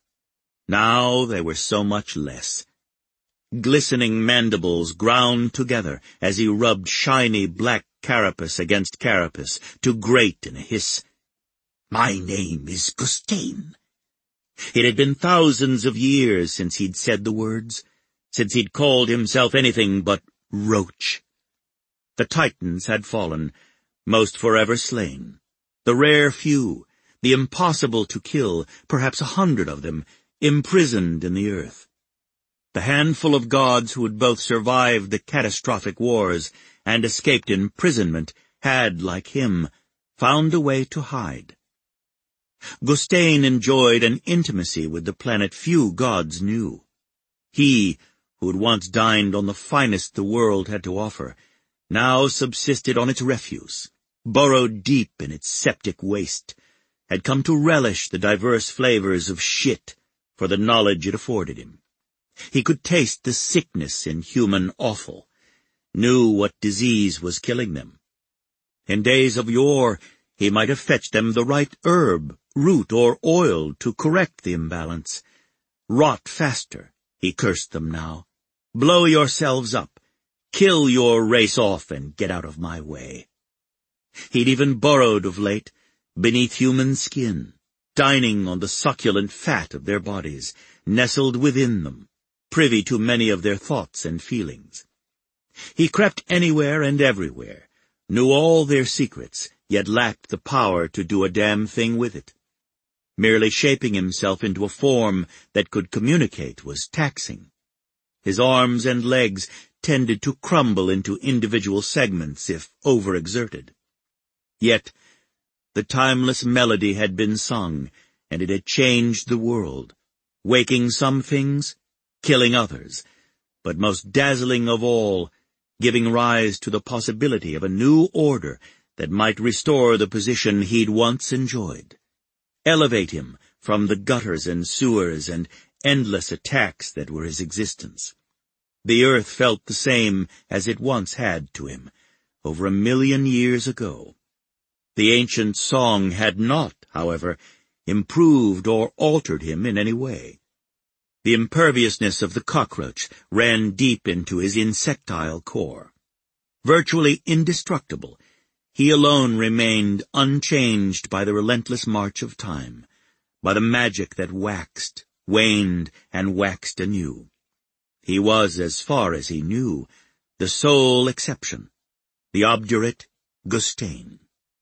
Now they were so much less. Glistening mandibles ground together as he rubbed shiny black carapace against carapace to grate in a hiss. My name is Gustane. It had been thousands of years since he'd said the words, since he'd called himself anything but Roach. The Titans had fallen, most forever slain. The rare few, the impossible to kill, perhaps a hundred of them, imprisoned in the earth. The handful of gods who had both survived the catastrophic wars and escaped imprisonment had, like him, found a way to hide. Gustane enjoyed an intimacy with the planet few gods knew. He, who had once dined on the finest the world had to offer, now subsisted on its refuse, burrowed deep in its septic waste, had come to relish the diverse flavors of shit for the knowledge it afforded him. He could taste the sickness in human offal, knew what disease was killing them. In days of yore, he might have fetched them the right herb, root, or oil to correct the imbalance. Rot faster, he cursed them now. Blow yourselves up. Kill your race off and get out of my way. He'd even burrowed of late, beneath human skin, dining on the succulent fat of their bodies, nestled within them, privy to many of their thoughts and feelings. He crept anywhere and everywhere, knew all their secrets, yet lacked the power to do a damn thing with it. Merely shaping himself into a form that could communicate was taxing. His arms and legs tended to crumble into individual segments if overexerted. Yet, the timeless melody had been sung, and it had changed the world, waking some things, killing others, but most dazzling of all, giving rise to the possibility of a new order that might restore the position he'd once enjoyed, elevate him from the gutters and sewers and endless attacks that were his existence. The earth felt the same as it once had to him, over a million years ago. The ancient song had not, however, improved or altered him in any way. The imperviousness of the cockroach ran deep into his insectile core. Virtually indestructible, he alone remained unchanged by the relentless march of time, by the magic that waxed, waned, and waxed anew. He was, as far as he knew, the sole exception, the obdurate Gustain.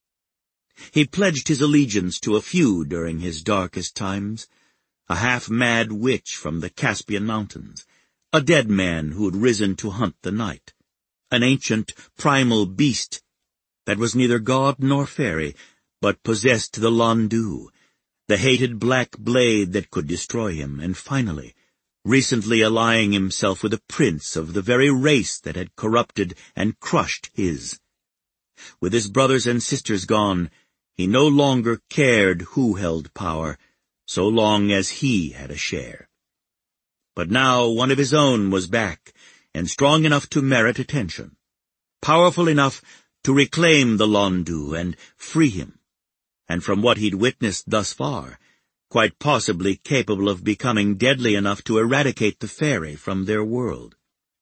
He pledged his allegiance to a few during his darkest times, a half-mad witch from the Caspian Mountains, a dead man who had risen to hunt the night, an ancient primal beast that was neither god nor fairy, but possessed the Londu, the hated black blade that could destroy him, and finally, recently allying himself with a prince of the very race that had corrupted and crushed his. With his brothers and sisters gone, he no longer cared who held power, so long as he had a share. But now one of his own was back, and strong enough to merit attention, powerful enough to reclaim the Londu and free him, and from what he'd witnessed thus far, quite possibly capable of becoming deadly enough to eradicate the fairy from their world.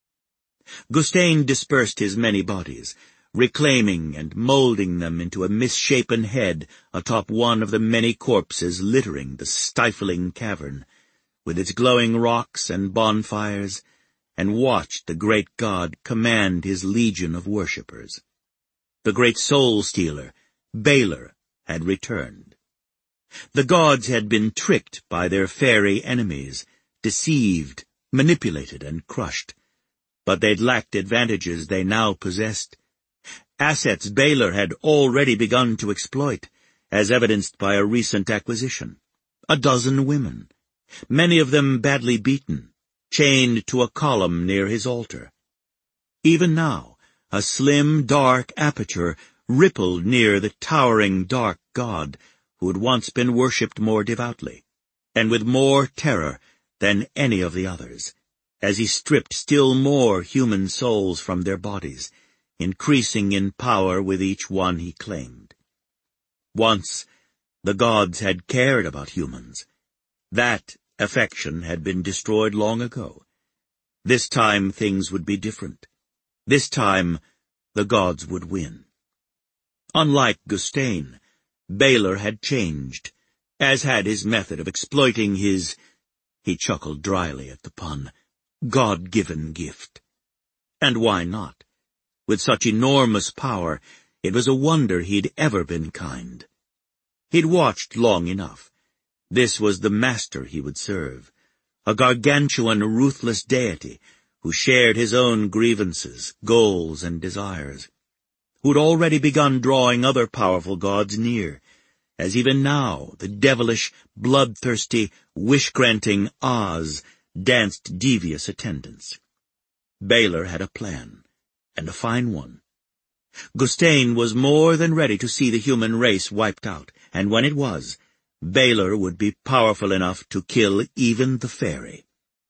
Gustain dispersed his many bodies, reclaiming and molding them into a misshapen head atop one of the many corpses littering the stifling cavern, with its glowing rocks and bonfires, and watched the great god command his legion of worshippers. The great soul-stealer, Balor, had returned. The gods had been tricked by their fairy enemies, deceived, manipulated, and crushed, but they'd lacked advantages they now possessed. Assets Balor had already begun to exploit, as evidenced by a recent acquisition. A dozen women, many of them badly beaten, chained to a column near his altar. Even now, a slim, dark aperture rippled near the towering dark god who had once been worshipped more devoutly, and with more terror than any of the others, as he stripped still more human souls from their bodies, increasing in power with each one he claimed. Once, the gods had cared about humans. That affection had been destroyed long ago. This time things would be different. This time, the gods would win. Unlike Gustain, Balor had changed, as had his method of exploiting his, he chuckled dryly at the pun, God-given gift. And why not? With such enormous power, it was a wonder he'd ever been kind. He'd watched long enough. This was the master he would serve, a gargantuan, ruthless deity who shared his own grievances, goals, and desires, who'd already begun drawing other powerful gods near, as even now the devilish, bloodthirsty, wish-granting Oz danced devious attendance. Balor had a plan, and a fine one. Gustain was more than ready to see the human race wiped out, and when it was, Balor would be powerful enough to kill even the fairy.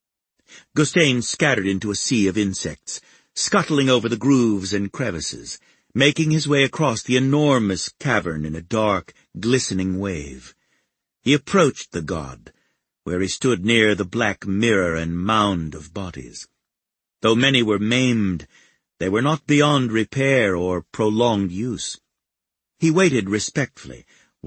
Gustain scattered into a sea of insects, scuttling over the grooves and crevices, making his way across the enormous cavern in a dark, glistening wave. He approached the god, where he stood near the black mirror and mound of bodies. Though many were maimed, they were not beyond repair or prolonged use. He waited respectfully,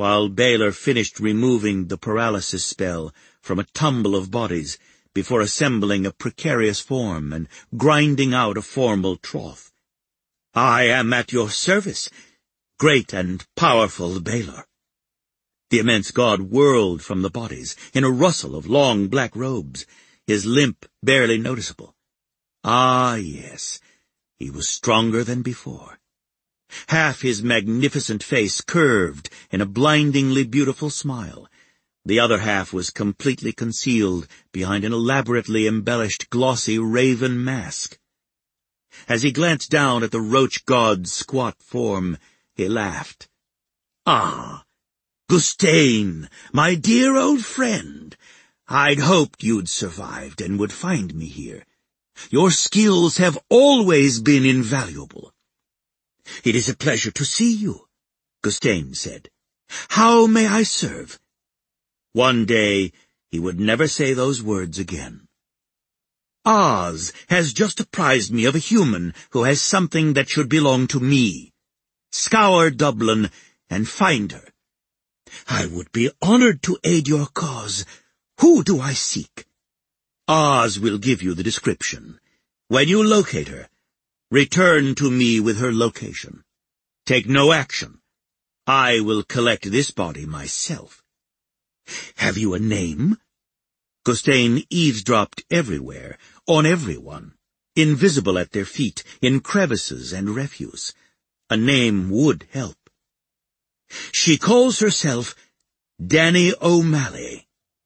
while Baylor finished removing the paralysis spell from a tumble of bodies before assembling a precarious form and grinding out a formal troth. "I am at your service, great and powerful Baylor." The immense god whirled from the bodies in a rustle of long black robes, his limp barely noticeable. Ah, yes, he was stronger than before. Half his magnificent face curved in a blindingly beautiful smile. The other half was completely concealed behind an elaborately embellished glossy raven mask. As he glanced down at the roach god's squat form, he laughed. "Ah, Gustane, my dear old friend, I'd hoped you'd survived and would find me here. Your skills have always been invaluable." "It is a pleasure to see you," Gustane said. "How may I serve?" One day he would never say those words again. "Oz has just apprised me of a human who has something that should belong to me. Scour Dublin and find her. I would be honored to aid your cause. Who do I seek?" "Oz will give you the description. When you locate her, return to me with her location. Take no action. I will collect this body myself." "Have you a name?" Gustane eavesdropped everywhere, on everyone, invisible at their feet, in crevices and refuse. A name would help. "She calls herself Danny O'Malley."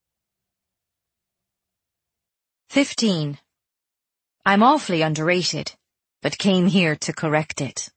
Fifteen. I'm awfully underrated, but came here to correct it.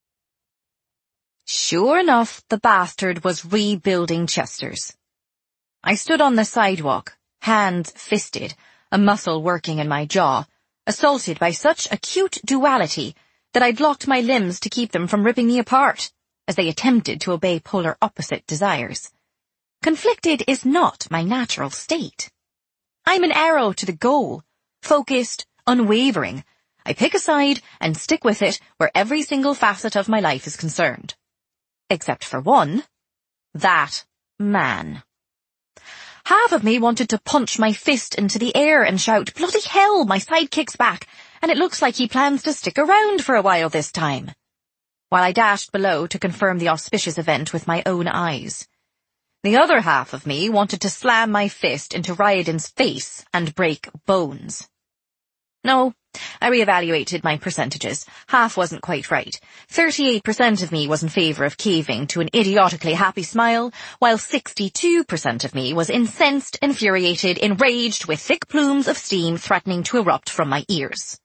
Sure enough, the bastard was rebuilding Chester's. I stood on the sidewalk, hands fisted, a muscle working in my jaw, assaulted by such acute duality that I'd locked my limbs to keep them from ripping me apart, as they attempted to obey polar opposite desires. Conflicted is not my natural state. I'm an arrow to the goal, focused, unwavering. I pick a side and stick with it where every single facet of my life is concerned. Except for one. That man. Half of me wanted to punch my fist into the air and shout, "Bloody hell, my sidekick's back, and it looks like he plans to stick around for a while this time," while I dashed below to confirm the auspicious event with my own eyes. The other half of me wanted to slam my fist into Riordan's face and break bones. No, I reevaluated my percentages. Half wasn't quite right. Thirty-eight percent of me was in favour of caving to an idiotically happy smile, while sixty-two percent of me was incensed, infuriated, enraged, with thick plumes of steam threatening to erupt from my ears.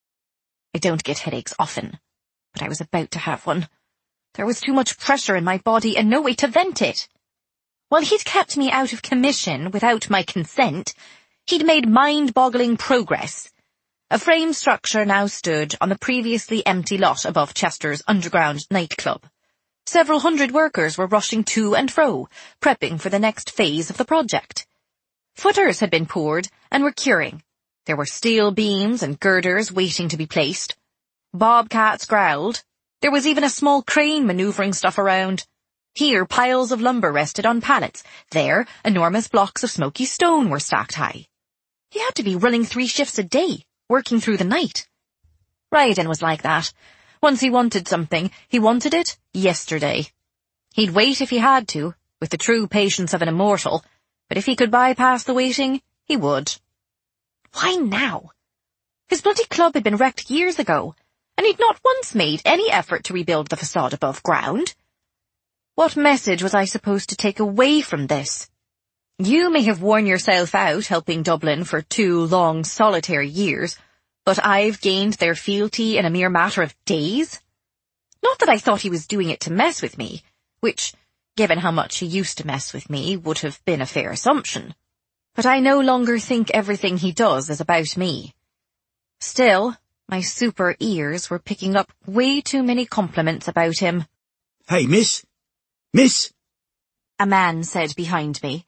I don't get headaches often, but I was about to have one. There was too much pressure in my body and no way to vent it. While he'd kept me out of commission without my consent, he'd made mind-boggling progress. A frame structure now stood on the previously empty lot above Chester's underground nightclub. Several hundred workers were rushing to and fro, prepping for the next phase of the project. Footers had been poured and were curing. There were steel beams and girders waiting to be placed. Bobcats growled. There was even a small crane manoeuvring stuff around. Here, piles of lumber rested on pallets. There, enormous blocks of smoky stone were stacked high. He had to be running three shifts a day, working through the night. Riordan was like that. Once he wanted something, he wanted it yesterday. He'd wait if he had to, with the true patience of an immortal, but if he could bypass the waiting, he would. Why now? His bloody club had been wrecked years ago, and he'd not once made any effort to rebuild the facade above ground. What message was I supposed to take away from this? You may have worn yourself out helping Dublin for two long solitary years, but I've gained their fealty in a mere matter of days? Not that I thought he was doing it to mess with me, which, given how much he used to mess with me, would have been a fair assumption. But I no longer think everything he does is about me. Still, my super ears were picking up way too many compliments about him. "Hey, miss! Miss!" a man said behind me.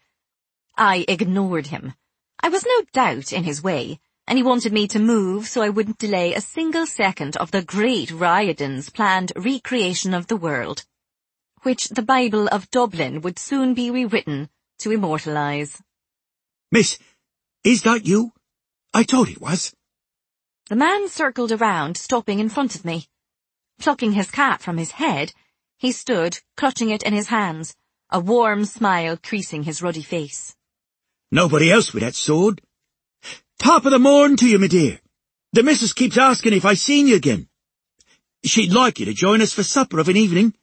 I ignored him. I was no doubt in his way, and he wanted me to move so I wouldn't delay a single second of the great Riordan's planned recreation of the world. which the Bible of Dublin would soon be rewritten to immortalise. Miss, is that you? I thought it was. The man circled around, stopping in front of me. Plucking his cap from his head, he stood, clutching it in his hands, a warm smile creasing his ruddy face. Nobody else with that sword. Top of the morn to you, me dear. The missus keeps asking if I seen you again. She'd like you to join us for supper of an evening.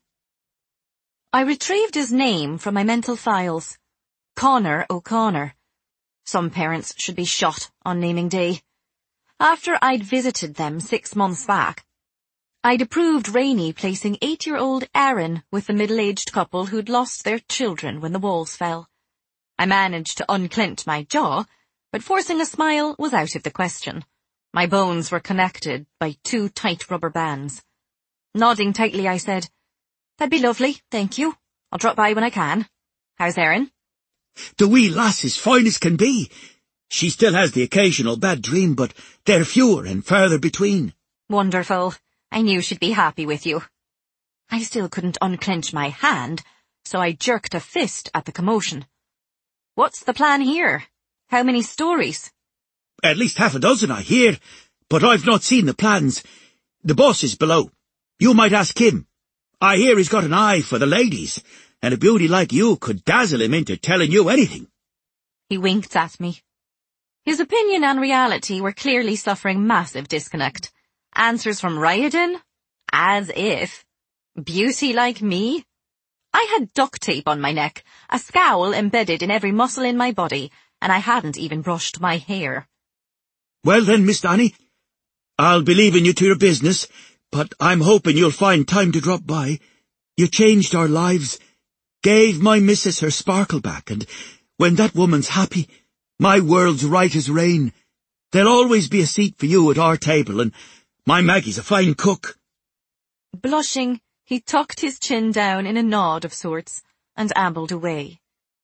I retrieved his name from my mental files. Connor O'Connor. Some parents should be shot on naming day. After I'd visited them six months back, I'd approved Rainey placing eight-year-old Aaron with the middle-aged couple who'd lost their children when the walls fell. I managed to unclench my jaw, but forcing a smile was out of the question. My bones were connected by two tight rubber bands. Nodding tightly, I said, "That'd be lovely, thank you. I'll drop by when I can. How's Erin?" The wee lass is fine as can be. She still has the occasional bad dream, but they're fewer and further between. Wonderful. I knew she'd be happy with you. I still couldn't unclench my hand, so I jerked a fist at the commotion. What's the plan here? How many stories? At least half a dozen, I hear, but I've not seen the plans. The boss is below. You might ask him. I hear he's got an eye for the ladies, and a beauty like you could dazzle him into telling you anything. He winked at me. His opinion and reality were clearly suffering massive disconnect. Answers from Riordan? As if. Beauty like me? I had duct tape on my neck, a scowl embedded in every muscle in my body, and I hadn't even brushed my hair. Well then, Miss Danny, I'll be leaving you to your business, but I'm hoping you'll find time to drop by. You changed our lives, gave my missus her sparkle back, and when that woman's happy, my world's right as rain. There'll always be a seat for you at our table, and my Maggie's a fine cook." Blushing, he tucked his chin down in a nod of sorts, and ambled away.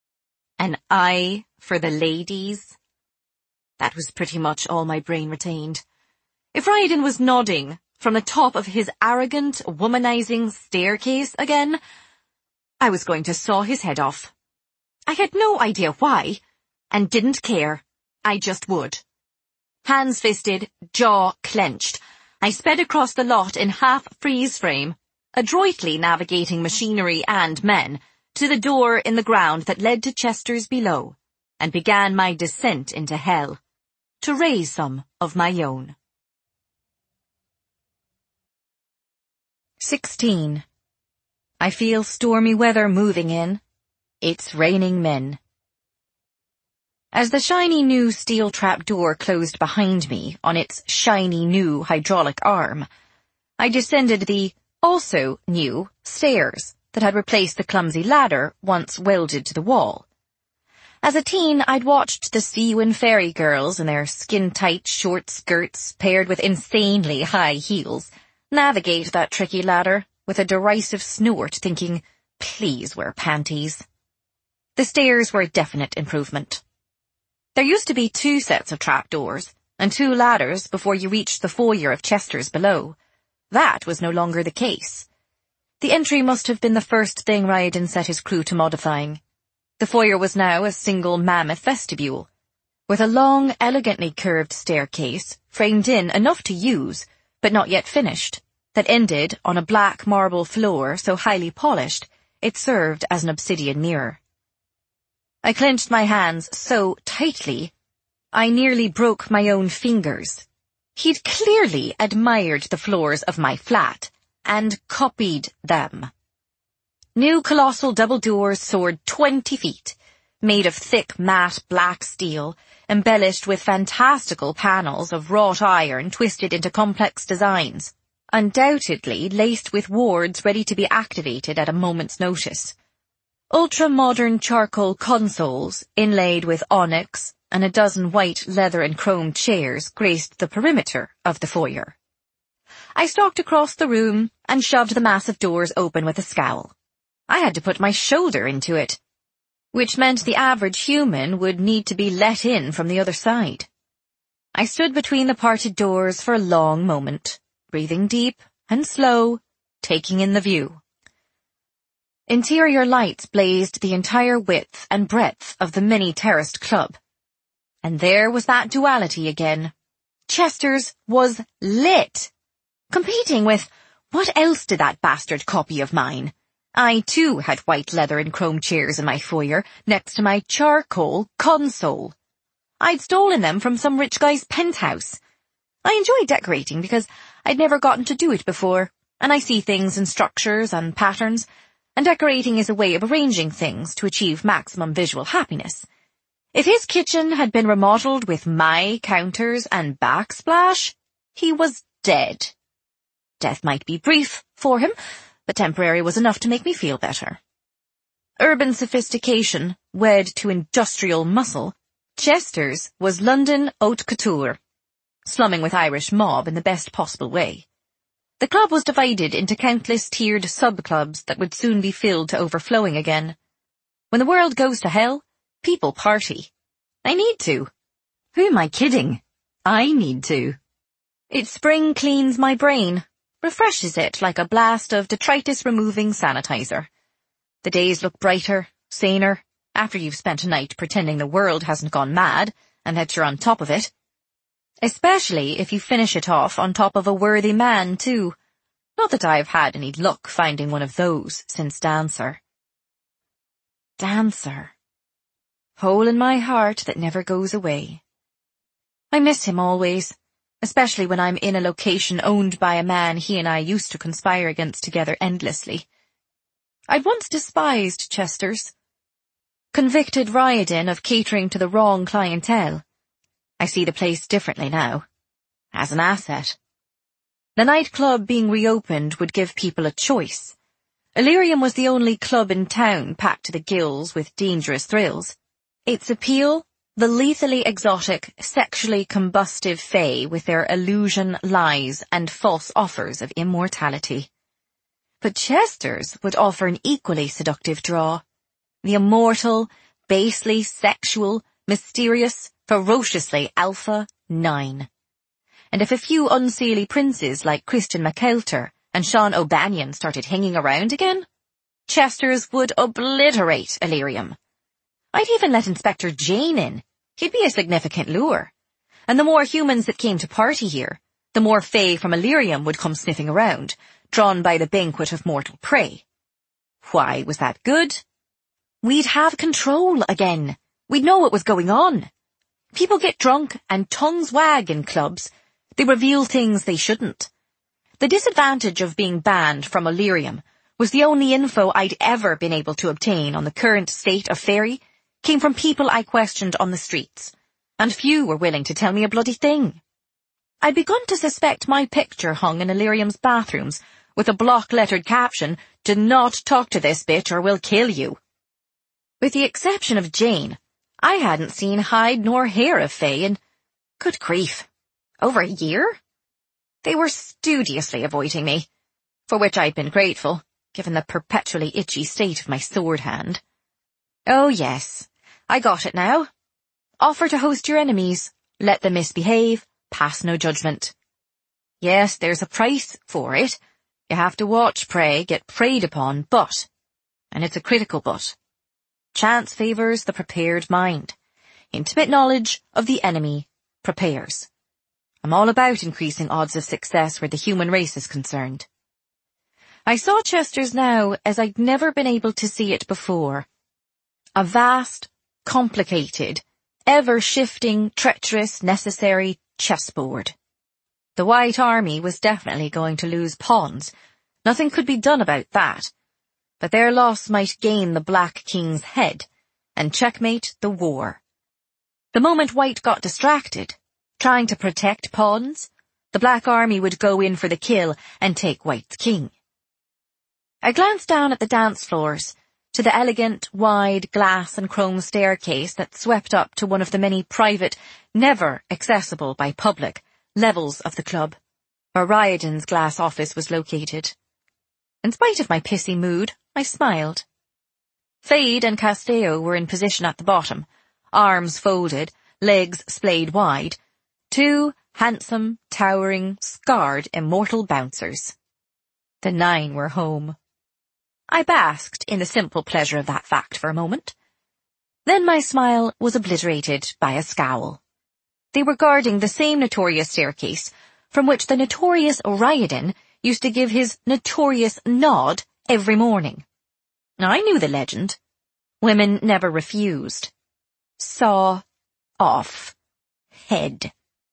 An eye for the ladies? That was pretty much all my brain retained. If Riordan was nodding from the top of his arrogant, womanizing staircase again, I was going to saw his head off. I had no idea why, and didn't care. I just would. Hands fisted, jaw clenched, I sped across the lot in half freeze frame, adroitly navigating machinery and men, to the door in the ground that led to Chester's below, and began my descent into hell, to raise some of my own. Sixteen. I feel stormy weather moving in. It's raining men. As the shiny new steel trap door closed behind me on its shiny new hydraulic arm, I descended the, also new, stairs that had replaced the clumsy ladder once welded to the wall. As a teen, I'd watched the Seawan Ferry girls in their skin-tight short skirts paired with insanely high heels navigate that tricky ladder with a derisive snort, thinking, please wear panties. The stairs were a definite improvement. There used to be two sets of trapdoors and two ladders before you reached the foyer of Chester's below. That was no longer the case. The entry must have been the first thing Riordan set his crew to modifying. The foyer was now a single mammoth vestibule, with a long, elegantly curved staircase framed in enough to use, but not yet finished, that ended on a black marble floor so highly polished it served as an obsidian mirror. I clenched my hands so tightly, I nearly broke my own fingers. He'd clearly admired the floors of my flat, and copied them. New colossal double doors soared twenty feet, made of thick matte black steel, embellished with fantastical panels of wrought iron twisted into complex designs, undoubtedly laced with wards ready to be activated at a moment's notice. Ultra-modern charcoal consoles, inlaid with onyx, and a dozen white leather and chrome chairs graced the perimeter of the foyer. I stalked across the room and shoved the massive doors open with a scowl. I had to put my shoulder into it, which meant the average human would need to be let in from the other side. I stood between the parted doors for a long moment, breathing deep and slow, taking in the view. Interior lights blazed the entire width and breadth of the many-terraced club. And there was that duality again. Chester's was lit. Competing with, what else did that bastard copy of mine? I too had white leather and chrome chairs in my foyer next to my charcoal console. I'd stolen them from some rich guy's penthouse. I enjoy decorating because I'd never gotten to do it before, and I see things in structures and patterns, and decorating is a way of arranging things to achieve maximum visual happiness. If his kitchen had been remodeled with my counters and backsplash, he was dead. Death might be brief for him, but temporary was enough to make me feel better. Urban sophistication, wed to industrial muscle, Chester's was London haute couture, slumming with Irish mob in the best possible way. The club was divided into countless tiered sub-clubs that would soon be filled to overflowing again. When the world goes to hell, people party. I need to. Who am I kidding? I need to. Its spring cleans my brain, refreshes it like a blast of detritus-removing sanitizer. The days look brighter, saner, after you've spent a night pretending the world hasn't gone mad and that you're on top of it. Especially if you finish it off on top of a worthy man, too. Not that I've had any luck finding one of those since Dancer. Dancer. Hole in my heart that never goes away. I miss him always, especially when I'm in a location owned by a man he and I used to conspire against together endlessly. I'd once despised Chester's. Convicted Riordan of catering to the wrong clientele. I see the place differently now. As an asset. The nightclub being reopened would give people a choice. Illyrium was the only club in town packed to the gills with dangerous thrills. Its appeal, the lethally exotic, sexually combustive fae with their illusion, lies, and false offers of immortality. But Chester's would offer an equally seductive draw. The immortal, basely sexual, mysterious, ferociously alpha nine. And if a few unseelie princes like Christian McKelter and Sean O'Banion started hanging around again, Chester's would obliterate Illyrium. I'd even let Inspector Jane in. He'd be a significant lure. And the more humans that came to party here, the more fae from Illyrium would come sniffing around, drawn by the banquet of mortal prey. Why was that good? We'd have control again. We'd know what was going on. People get drunk and tongues wag in clubs. They reveal things they shouldn't. The disadvantage of being banned from Illyrium was the only info I'd ever been able to obtain on the current state of Fairy came from people I questioned on the streets, and few were willing to tell me a bloody thing. I'd begun to suspect my picture hung in Illyrium's bathrooms with a block-lettered caption, "Do not talk to this bitch or we'll kill you." With the exception of Jane, I hadn't seen hide nor hair of Faye in, good grief, over a year? They were studiously avoiding me, for which I'd been grateful, given the perpetually itchy state of my sword hand. Oh yes, I got it now. Offer to host your enemies, let them misbehave, pass no judgment. Yes, there's a price for it. You have to watch prey get preyed upon, but, and it's a critical but, chance favours the prepared mind. Intimate knowledge of the enemy prepares. I'm all about increasing odds of success where the human race is concerned. I saw Chester's now as I'd never been able to see it before. A vast, complicated, ever-shifting, treacherous, necessary chessboard. The White Army was definitely going to lose pawns. Nothing could be done about that. But their loss might gain the Black King's head and checkmate the war. The moment White got distracted, trying to protect pawns, the Black Army would go in for the kill and take White's king. I glanced down at the dance floors, to the elegant, wide glass and chrome staircase that swept up to one of the many private, never accessible by public, levels of the club, where Riordan's glass office was located. In spite of my pissy mood, I smiled. Fade and Castello were in position at the bottom, arms folded, legs splayed wide, two handsome, towering, scarred, immortal bouncers. The nine were home. I basked in the simple pleasure of that fact for a moment. Then my smile was obliterated by a scowl. They were guarding the same notorious staircase from which the notorious Ryodan used to give his notorious nod every morning. I knew the legend. Women never refused. Saw off. Head.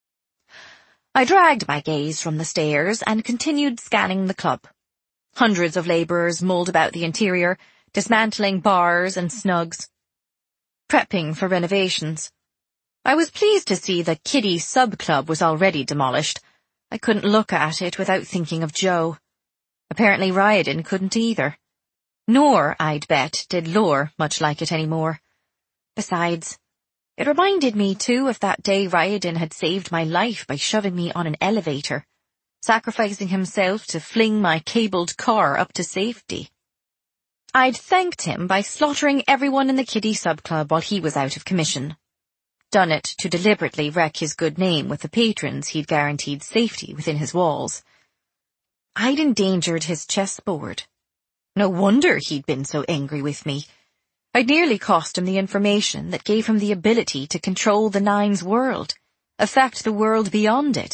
I dragged my gaze from the stairs and continued scanning the club. Hundreds of labourers mulled about the interior, dismantling bars and snugs, prepping for renovations. I was pleased to see the kiddie sub-club was already demolished. I couldn't look at it without thinking of Joe. Apparently Ryodan couldn't either. Nor, I'd bet, did Lore much like it anymore. Besides, it reminded me too of that day Ryodan had saved my life by shoving me on an elevator, sacrificing himself to fling my cabled car up to safety. I'd thanked him by slaughtering everyone in the kiddie sub-club while he was out of commission. Done it to deliberately wreck his good name with the patrons he'd guaranteed safety within his walls. I'd endangered his chessboard. No wonder he'd been so angry with me. I'd nearly cost him the information that gave him the ability to control the Nine's world, affect the world beyond it.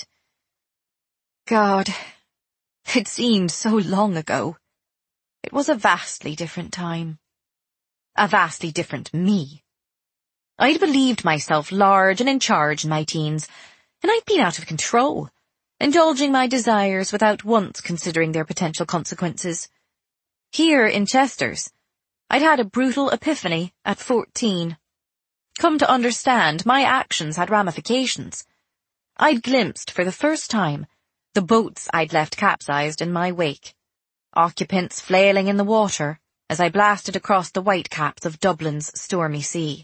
God, it seemed so long ago. It was a vastly different time. A vastly different me. I'd believed myself large and in charge in my teens, and I'd been out of control, indulging my desires without once considering their potential consequences. Here in Chester's, I'd had a brutal epiphany at fourteen. Come to understand, my actions had ramifications. I'd glimpsed for the first time the boats I'd left capsized in my wake, occupants flailing in the water as I blasted across the whitecaps of Dublin's stormy sea.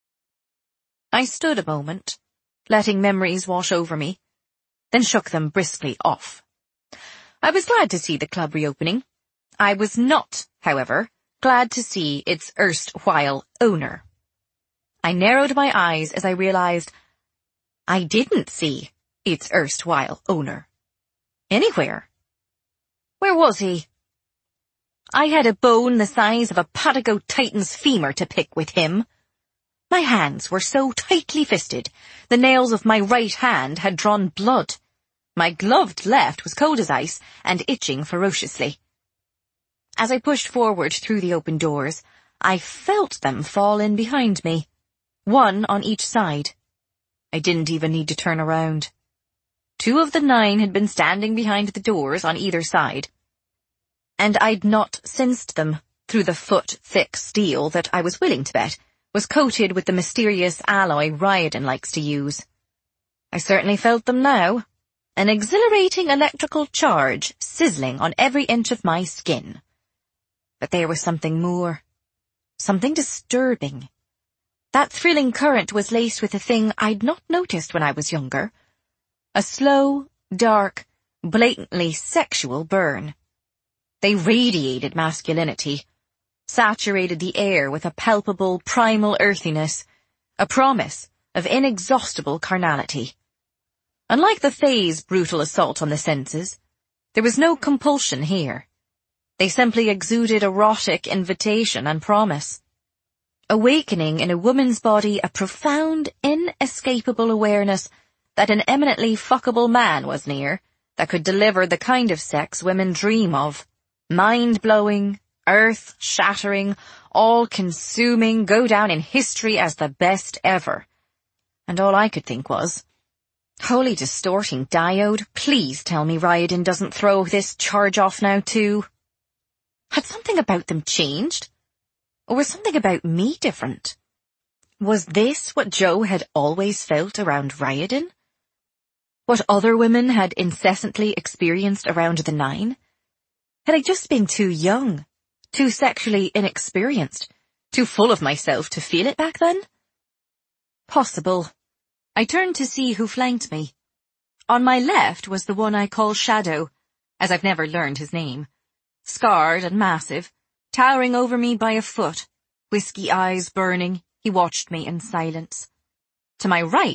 I stood a moment, letting memories wash over me, then shook them briskly off. I was glad to see the club reopening. I was not, however, glad to see its erstwhile owner. I narrowed my eyes as I realized I didn't see its erstwhile owner. Anywhere. Where was he? I had a bone the size of a Patago Titan's femur to pick with him. My hands were so tightly fisted, the nails of my right hand had drawn blood. My gloved left was cold as ice and itching ferociously. As I pushed forward through the open doors, I felt them fall in behind me, one on each side. I didn't even need to turn around. Two of the nine had been standing behind the doors on either side, and I'd not sensed them through the foot-thick steel that I was willing to bet was coated with the mysterious alloy Ryodan likes to use. I certainly felt them now, an exhilarating electrical charge sizzling on every inch of my skin. But there was something more, something disturbing. That thrilling current was laced with a thing I'd not noticed when I was younger. A slow, dark, blatantly sexual burn. They radiated masculinity, saturated the air with a palpable primal earthiness, a promise of inexhaustible carnality. Unlike the Fae's brutal assault on the senses, there was no compulsion here. They simply exuded erotic invitation and promise, awakening in a woman's body a profound, inescapable awareness that an eminently fuckable man was near that could deliver the kind of sex women dream of. Mind-blowing, earth-shattering, all-consuming, go down in history as the best ever. And all I could think was, holy distorting diode, please tell me Ryodan doesn't throw this charge off now too. Had something about them changed? Or was something about me different? Was this what Joe had always felt around Ryodan? What other women had incessantly experienced around the Nine? Had I just been too young, too sexually inexperienced, too full of myself to feel it back then? Possible. I turned to see who flanked me. On my left was the one I call Shadow, as I've never learned his name. Scarred and massive, towering over me by a foot, whiskey eyes burning, he watched me in silence. To my right